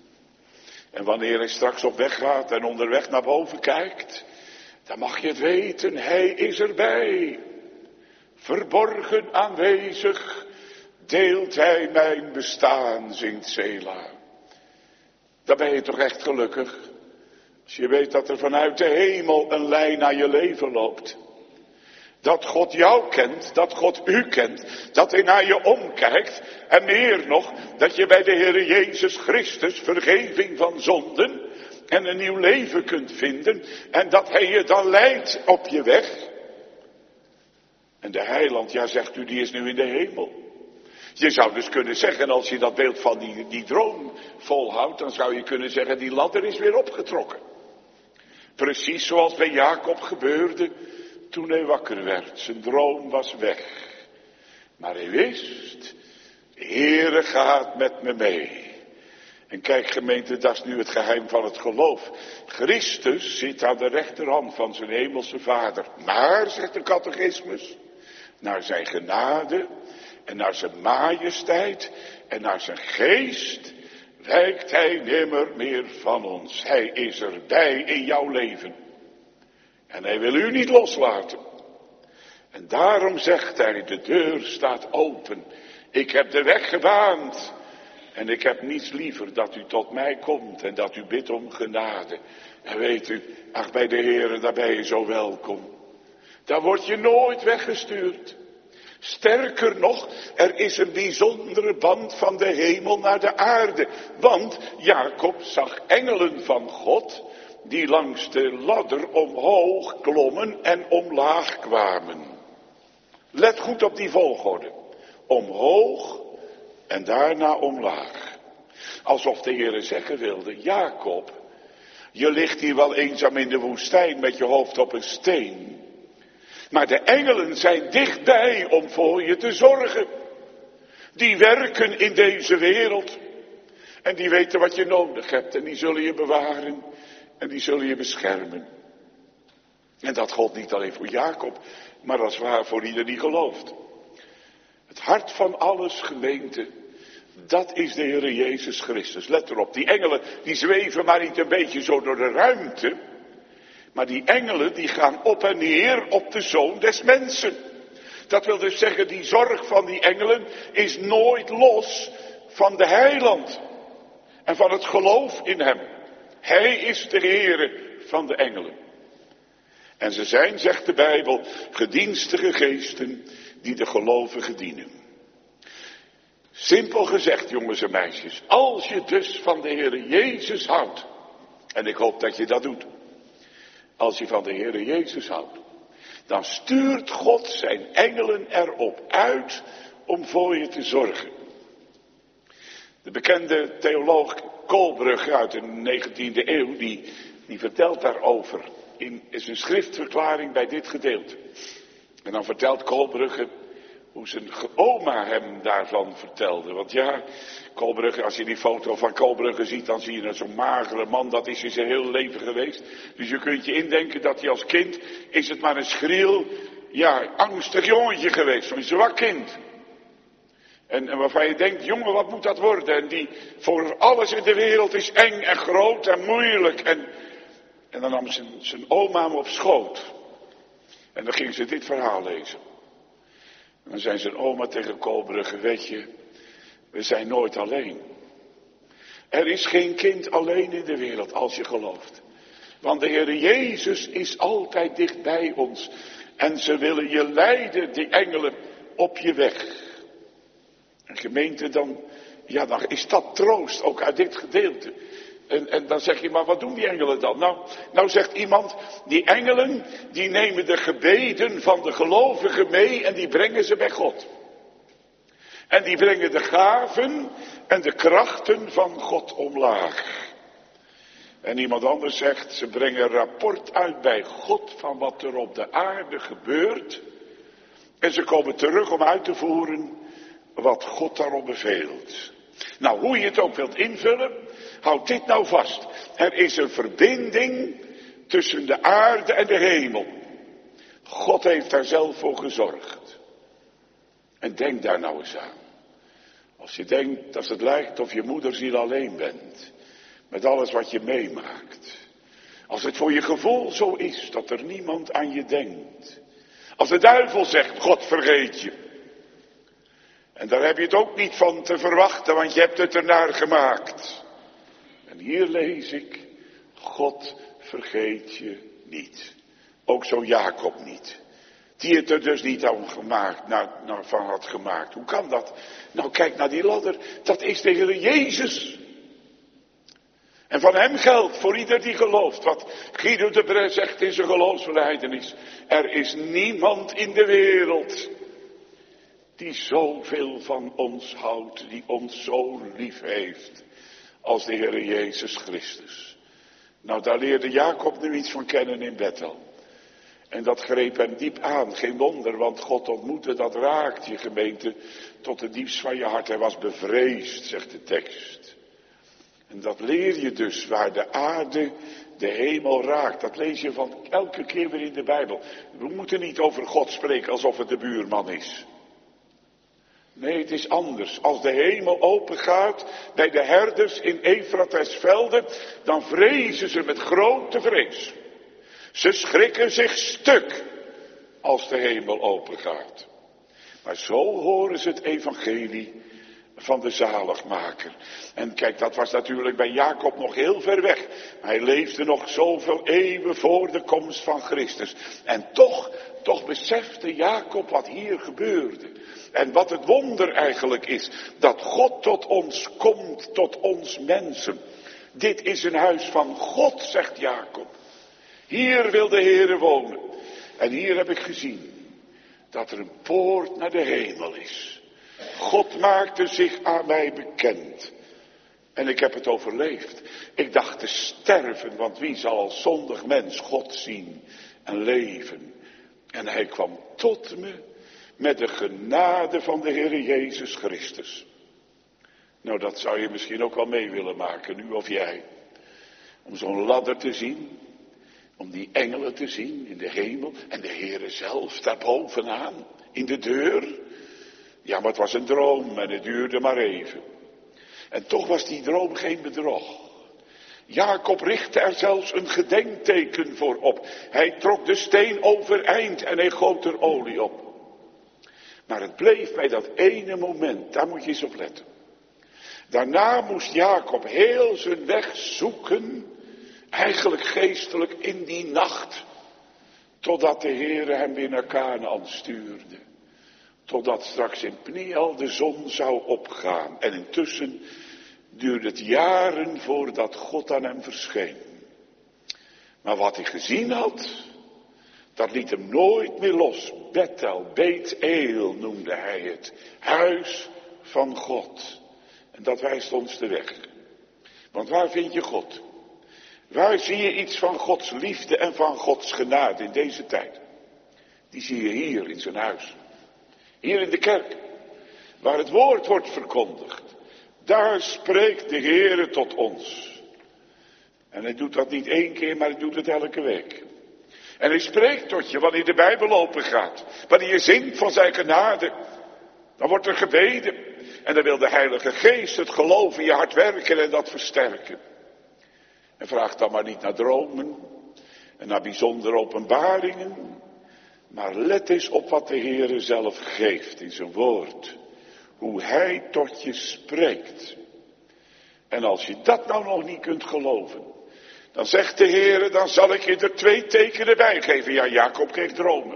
En wanneer hij straks op weg gaat en onderweg naar boven kijkt. Dan mag je het weten. Hij is erbij. Verborgen aanwezig. Deelt hij mijn bestaan, zingt Sela. Dan ben je toch echt gelukkig. Als je weet dat er vanuit de hemel een lijn naar je leven loopt. Dat God jou kent, dat God u kent, dat hij naar je omkijkt. En meer nog, dat je bij de Heer Jezus Christus vergeving van zonden en een nieuw leven kunt vinden. En dat hij je dan leidt op je weg. En de heiland, ja zegt u, die is nu in de hemel. Je zou dus kunnen zeggen, als je dat beeld van die droom volhoudt, dan zou je kunnen zeggen, die ladder is weer opgetrokken. Precies zoals bij Jacob gebeurde toen hij wakker werd. Zijn droom was weg. Maar hij wist, de Heere gaat met me mee. En kijk gemeente, dat is nu het geheim van het geloof. Christus zit aan de rechterhand van zijn hemelse Vader. Maar, zegt de catechismus, naar zijn genade en naar zijn majesteit en naar zijn geest wijkt hij nimmer meer van ons. Hij is erbij in jouw leven. En hij wil u niet loslaten. En daarom zegt hij, de deur staat open. Ik heb de weg gebaand. En ik heb niets liever dat u tot mij komt en dat u bidt om genade. En weet u, ach bij de Heere, daar ben je zo welkom. Daar word je nooit weggestuurd. Sterker nog, er is een bijzondere band van de hemel naar de aarde. Want Jacob zag engelen van God die langs de ladder omhoog klommen en omlaag kwamen. Let goed op die volgorde. Omhoog en daarna omlaag. Alsof de Heere zeggen wilde, Jacob, je ligt hier wel eenzaam in de woestijn met je hoofd op een steen. Maar de engelen zijn dichtbij om voor je te zorgen. Die werken in deze wereld. En die weten wat je nodig hebt. En die zullen je bewaren. En die zullen je beschermen. En dat geldt niet alleen voor Jacob. Maar dat is waar voor ieder die gelooft. Het hart van alles, gemeente. Dat is de Heere Jezus Christus. Let erop. Die engelen die zweven maar niet een beetje zo door de ruimte. Maar die engelen die gaan op en neer op de Zoon des Mensen. Dat wil dus zeggen, die zorg van die engelen is nooit los van de Heiland. En van het geloof in hem. Hij is de Heere van de engelen. En ze zijn, zegt de Bijbel, gedienstige geesten die de gelovigen dienen. Simpel gezegd, jongens en meisjes, als je dus van de Heere Jezus houdt. En ik hoop dat je dat doet. Als je van de Heere Jezus houdt, dan stuurt God zijn engelen erop uit om voor je te zorgen. De bekende theoloog Koolbrugge uit de 19e eeuw, die vertelt daarover in zijn schriftverklaring bij dit gedeelte. En dan vertelt Koolbrugge hoe zijn oma hem daarvan vertelde. Want ja, Koolbrugge, als je die foto van Koolbrugge ziet, dan zie je zo'n magere man, dat is in zijn hele leven geweest. Dus je kunt je indenken dat hij als kind, is het maar een schriel, angstig jongetje geweest, zo'n zwak kind. En waarvan je denkt, jongen, wat moet dat worden? En die voor alles in de wereld is eng en groot en moeilijk. En dan nam zijn oma hem op schoot. En dan ging ze dit verhaal lezen. En dan zei zijn oma tegen Koolbrugge, weet je, we zijn nooit alleen. Er is geen kind alleen in de wereld als je gelooft. Want de Heer Jezus is altijd dicht bij ons. En ze willen je leiden, die engelen, op je weg. En gemeente, dan is dat troost, ook uit dit gedeelte. En dan zeg je, maar wat doen die engelen dan? Nou zegt iemand, die engelen, die nemen de gebeden van de gelovigen mee en die brengen ze bij God. En die brengen de gaven en de krachten van God omlaag. En iemand anders zegt, ze brengen rapport uit bij God van wat er op de aarde gebeurt. En ze komen terug om uit te voeren wat God daarop beveelt. Nou, hoe je het ook wilt invullen, houd dit nou vast. Er is een verbinding tussen de aarde en de hemel. God heeft daar zelf voor gezorgd. En denk daar nou eens aan. Als je denkt dat het lijkt of je moederziel alleen bent. Met alles wat je meemaakt. Als het voor je gevoel zo is dat er niemand aan je denkt. Als de duivel zegt, God vergeet je. En daar heb je het ook niet van te verwachten, want je hebt het ernaar gemaakt. En hier lees ik, God vergeet je niet. Ook zo Jacob niet. Die het er dus niet van had gemaakt. Hoe kan dat? Nou, kijk naar die ladder. Dat is de Heer Jezus. En van hem geldt voor ieder die gelooft. Wat Guido de Bres zegt in zijn geloofsbelijdenis. Er is niemand in de wereld die zoveel van ons houdt, die ons zo lief heeft, als de Heer Jezus Christus. Nou, daar leerde Jacob nu iets van kennen in Bethel. En dat greep hem diep aan, geen wonder, want God ontmoeten, dat raakt je, gemeente, tot het diepst van je hart. Hij was bevreesd, zegt de tekst. En dat leer je dus, waar de aarde de hemel raakt. Dat lees je van elke keer weer in de Bijbel. We moeten niet over God spreken alsof het de buurman is. Nee, het is anders. Als de hemel open gaat bij de herders in Efrathesvelde, dan vrezen ze met grote vrees. Ze schrikken zich stuk als de hemel open gaat. Maar zo horen ze het evangelie van de zaligmaker. En kijk, dat was natuurlijk bij Jacob nog heel ver weg. Hij leefde nog zoveel eeuwen voor de komst van Christus. En toch besefte Jacob wat hier gebeurde. En wat het wonder eigenlijk is. Dat God tot ons komt, tot ons mensen. Dit is een huis van God, zegt Jacob. Hier wil de Heere wonen. En hier heb ik gezien dat er een poort naar de hemel is. God maakte zich aan mij bekend. En ik heb het overleefd. Ik dacht te sterven, want wie zal als zondig mens God zien en leven? En hij kwam tot me met de genade van de Heere Jezus Christus. Nou, dat zou je misschien ook wel mee willen maken, nu of jij. Om zo'n ladder te zien. Om die engelen te zien in de hemel. En de Heere zelf daarbovenaan. In de deur. Ja, maar het was een droom en het duurde maar even. En toch was die droom geen bedrog. Jacob richtte er zelfs een gedenkteken voor op. Hij trok de steen overeind en hij goot er olie op. Maar het bleef bij dat ene moment, daar moet je eens op letten. Daarna moest Jacob heel zijn weg zoeken, eigenlijk geestelijk in die nacht, totdat de Heere hem weer naar Kanaan stuurde. Totdat straks in Pniel de zon zou opgaan. En intussen duurde het jaren voordat God aan hem verscheen. Maar wat hij gezien had, dat liet hem nooit meer los. Bethel, Bethel noemde hij het. Huis van God. En dat wijst ons de weg. Want waar vind je God? Waar zie je iets van Gods liefde en van Gods genade in deze tijd? Die zie je hier in zijn huis. Hier in de kerk. Waar het woord wordt verkondigd. Daar spreekt de Heere tot ons. En hij doet dat niet één keer, maar hij doet het elke week. En hij spreekt tot je wanneer de Bijbel open gaat. Wanneer je zingt van zijn genade. Dan wordt er gebeden. En dan wil de Heilige Geest het geloof in je hart werken en dat versterken. En vraag dan maar niet naar dromen. En naar bijzondere openbaringen. Maar let eens op wat de Heere zelf geeft in zijn woord. Hoe hij tot je spreekt. En als je dat nou nog niet kunt geloven. Dan zegt de Heere, dan zal ik je er 2 tekenen bij geven. Ja, Jacob kreeg dromen.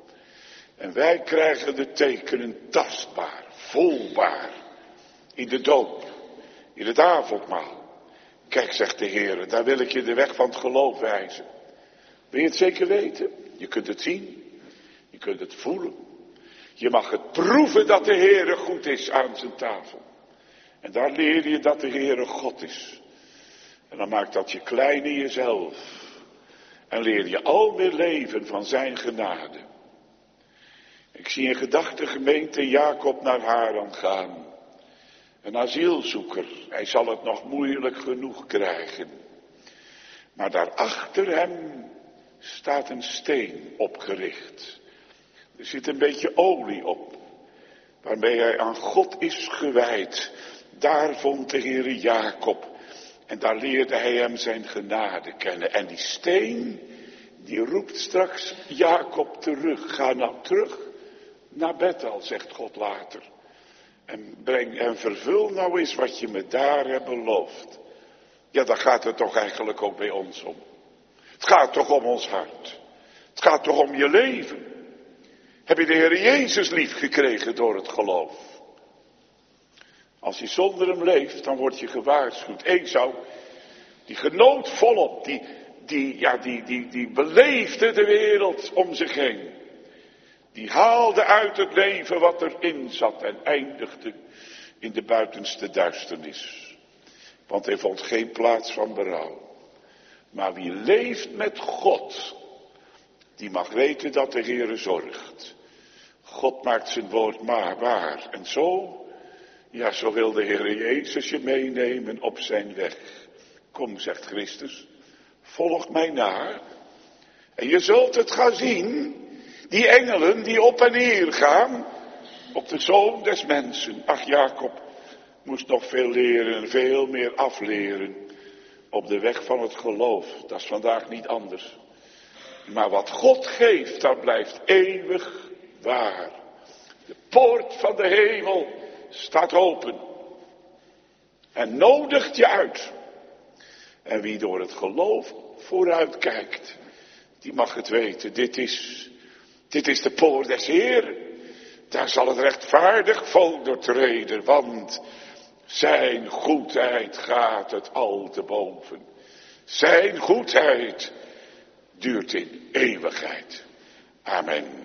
En wij krijgen de tekenen tastbaar, voelbaar. In de doop, in het avondmaal. Kijk, zegt de Heere, daar wil ik je de weg van het geloof wijzen. Wil je het zeker weten? Je kunt het zien. Je kunt het voelen. Je mag het proeven dat de Heere goed is aan zijn tafel. En daar leer je dat de Heere God is. En dan maakt dat je klein in jezelf. En leer je al meer leven van zijn genade. Ik zie een gedachtegemeente Jacob naar Haran gaan. Een asielzoeker. Hij zal het nog moeilijk genoeg krijgen. Maar daarachter hem staat een steen opgericht. Er zit een beetje olie op. Waarmee hij aan God is gewijd. Daar vond de Heere Jacob. En daar leerde hij hem zijn genade kennen. En die steen, die roept straks Jacob terug. Ga nou terug naar Bethel, zegt God later. En vervul nou eens wat je me daar hebt beloofd. Ja, daar gaat het toch eigenlijk ook bij ons om. Het gaat toch om ons hart. Het gaat toch om je leven. Heb je de Heer Jezus lief gekregen door het geloof? Als je zonder hem leeft, dan word je gewaarschuwd. Esau, die genoot volop, die beleefde de wereld om zich heen. Die haalde uit het leven wat erin zat en eindigde in de buitenste duisternis. Want hij vond geen plaats van berouw. Maar wie leeft met God, die mag weten dat de Heere zorgt. God maakt zijn woord maar waar. En zo wil de Heere Jezus je meenemen op zijn weg. Kom, zegt Christus, volg mij na. En je zult het gaan zien, die engelen die op en neer gaan, op de Zoon des mensen. Ach, Jacob moest nog veel leren en veel meer afleren op de weg van het geloof. Dat is vandaag niet anders. Maar wat God geeft, dat blijft eeuwig waar. De poort van de hemel staat open. En nodigt je uit. En wie door het geloof vooruit kijkt, die mag het weten. Dit is de poort des Heeren. Daar zal het rechtvaardig volk door treden, want zijn goedheid gaat het al te boven. Zijn goedheid duurt in eeuwigheid. Amen.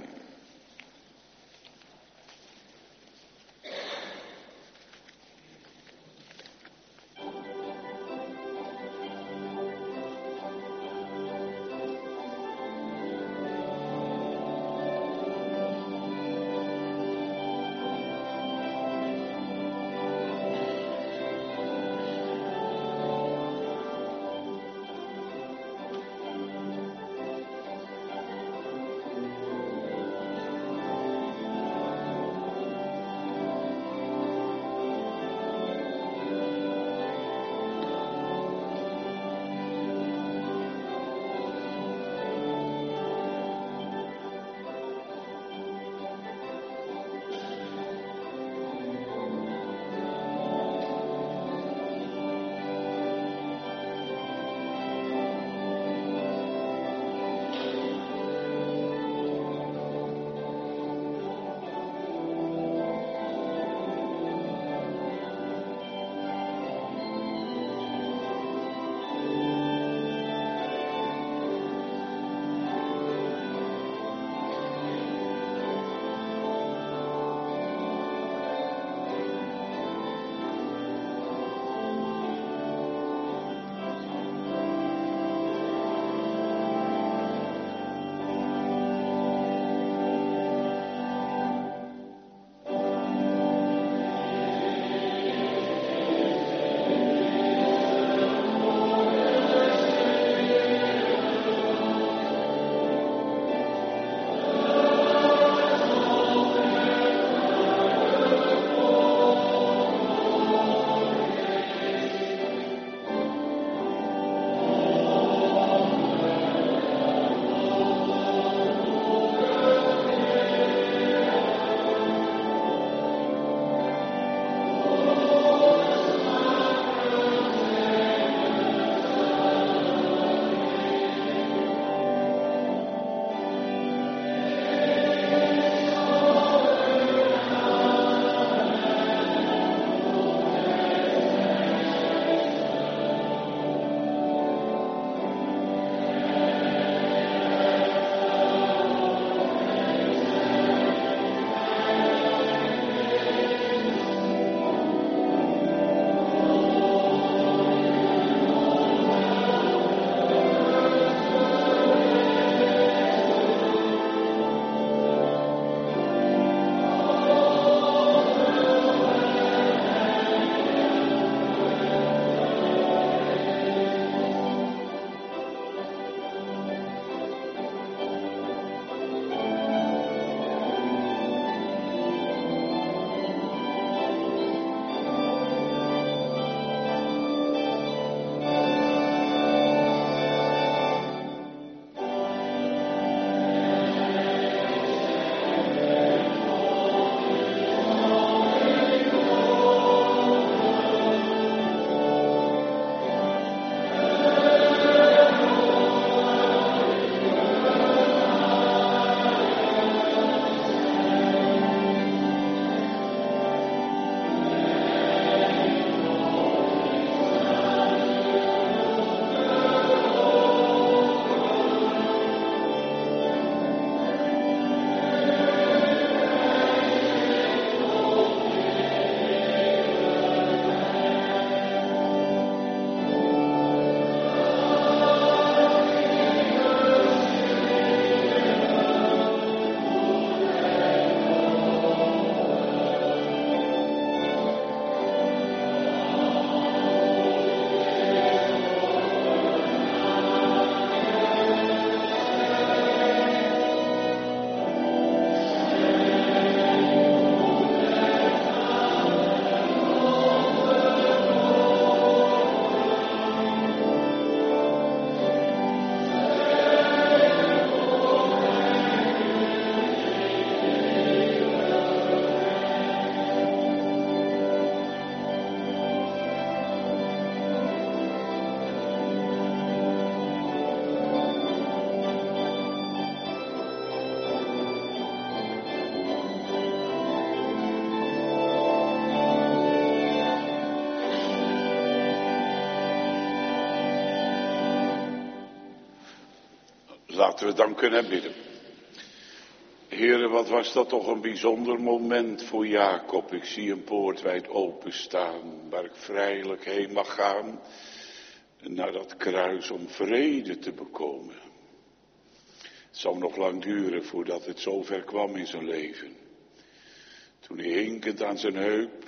Laten we danken en bidden. Heren, wat was dat toch een bijzonder moment voor Jacob. Ik zie een poort wijd openstaan, waar ik vrijelijk heen mag gaan naar dat kruis om vrede te bekomen. Het zou nog lang duren voordat het zover kwam in zijn leven. Toen hij hinkend aan zijn heup,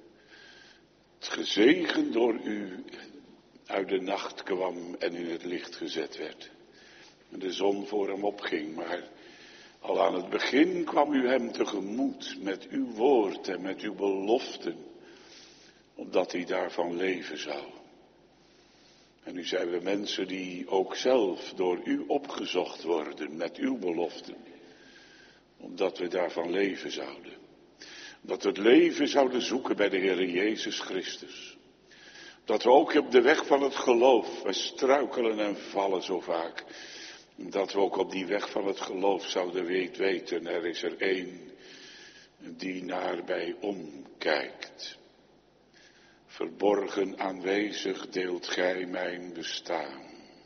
gezegend door u, uit de nacht kwam en in het licht gezet werd. En de zon voor hem opging, maar al aan het begin kwam u hem tegemoet met uw woord en met uw beloften, omdat hij daarvan leven zou. En nu zijn we mensen die ook zelf door u opgezocht worden met uw beloften, omdat we daarvan leven zouden. Dat we het leven zouden zoeken bij de Heer Jezus Christus. Dat we ook op de weg van het geloof, we struikelen en vallen zo vaak. Dat we ook op die weg van het geloof zouden weten, er is er één die nabij omkijkt. Verborgen aanwezig deelt gij mijn bestaan.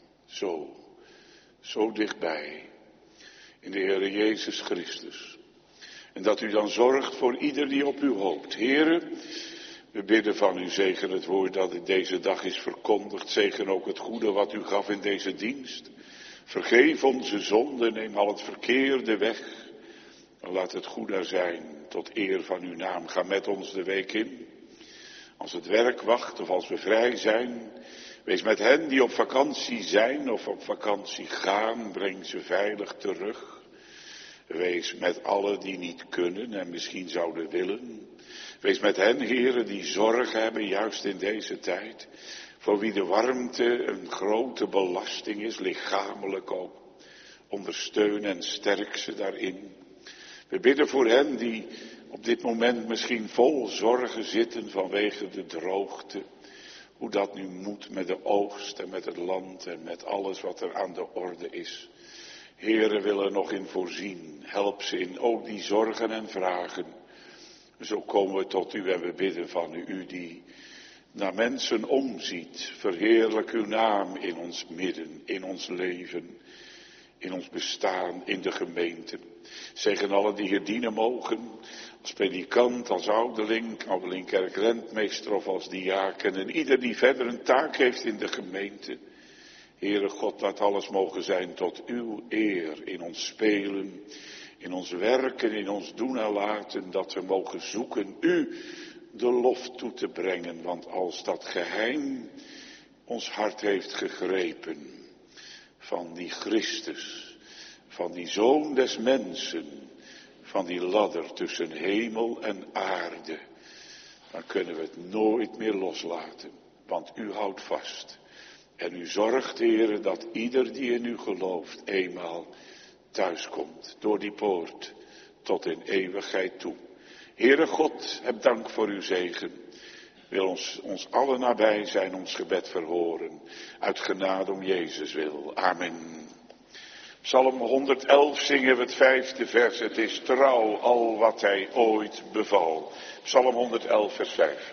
Zo dichtbij, in de Heer Jezus Christus. En dat u dan zorgt voor ieder die op u hoopt. Heere, we bidden van u, zegen het woord dat in deze dag is verkondigd. Zegen ook het goede wat u gaf in deze dienst. Vergeef onze zonden, neem al het verkeerde weg. En laat het goed er zijn, tot eer van uw naam. Ga met ons de week in. Als het werk wacht of als we vrij zijn. Wees met hen die op vakantie zijn of op vakantie gaan. Breng ze veilig terug. Wees met allen die niet kunnen en misschien zouden willen. Wees met hen, heren, die zorg hebben, juist in deze tijd. Voor wie de warmte een grote belasting is, lichamelijk ook. Ondersteun en sterk ze daarin. We bidden voor hen die op dit moment misschien vol zorgen zitten vanwege de droogte. Hoe dat nu moet met de oogst en met het land en met alles wat er aan de orde is. Heren, wil er nog in voorzien. Help ze in ook die zorgen en vragen. Zo komen we tot u en we bidden van u die naar mensen omziet. Verheerlijk uw naam in ons midden, in ons leven, in ons bestaan, in de gemeente. Zegen allen die hier dienen mogen, als predikant, als ouderling kerkrentmeester of als diaken. En ieder die verder een taak heeft in de gemeente. Heere God, laat alles mogen zijn tot uw eer in ons spelen, in ons werken, in ons doen en laten, dat we mogen zoeken u de lof toe te brengen. Want als dat geheim ons hart heeft gegrepen van die Christus, van die Zoon des mensen, van die ladder tussen hemel en aarde, dan kunnen we het nooit meer loslaten, want u houdt vast. En u zorgt, Heere, dat ieder die in u gelooft eenmaal thuiskomt, door die poort, tot in eeuwigheid toe. Heere God, heb dank voor uw zegen. Wil ons allen nabij zijn, ons gebed verhoren. Uit genade om Jezus wil. Amen. Psalm 111 zingen we het 5e vers. Het is trouw al wat hij ooit beval. Psalm 111 vers 5.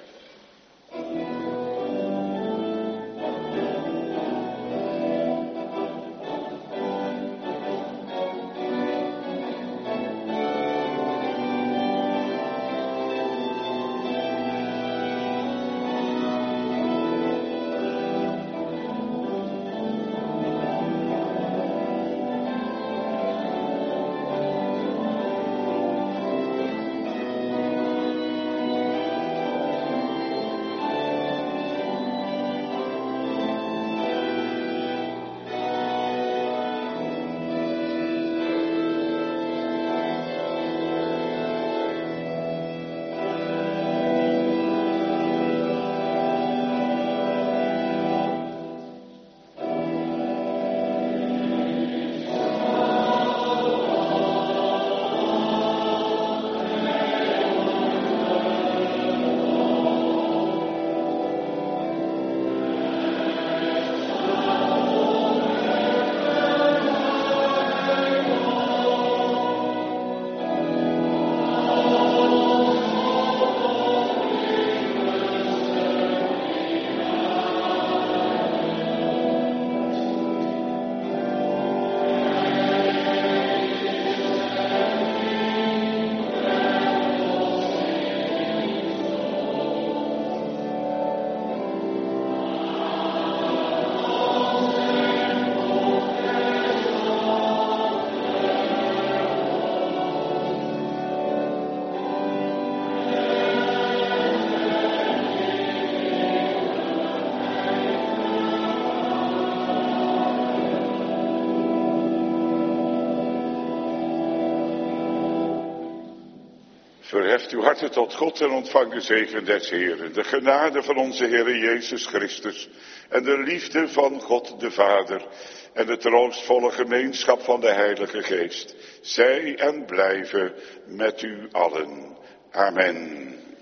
Verheft uw harten tot God en ontvang de zegen des Heeren. De genade van onze Heere Jezus Christus en de liefde van God de Vader en de troostvolle gemeenschap van de Heilige Geest. Zij en blijven met u allen. Amen.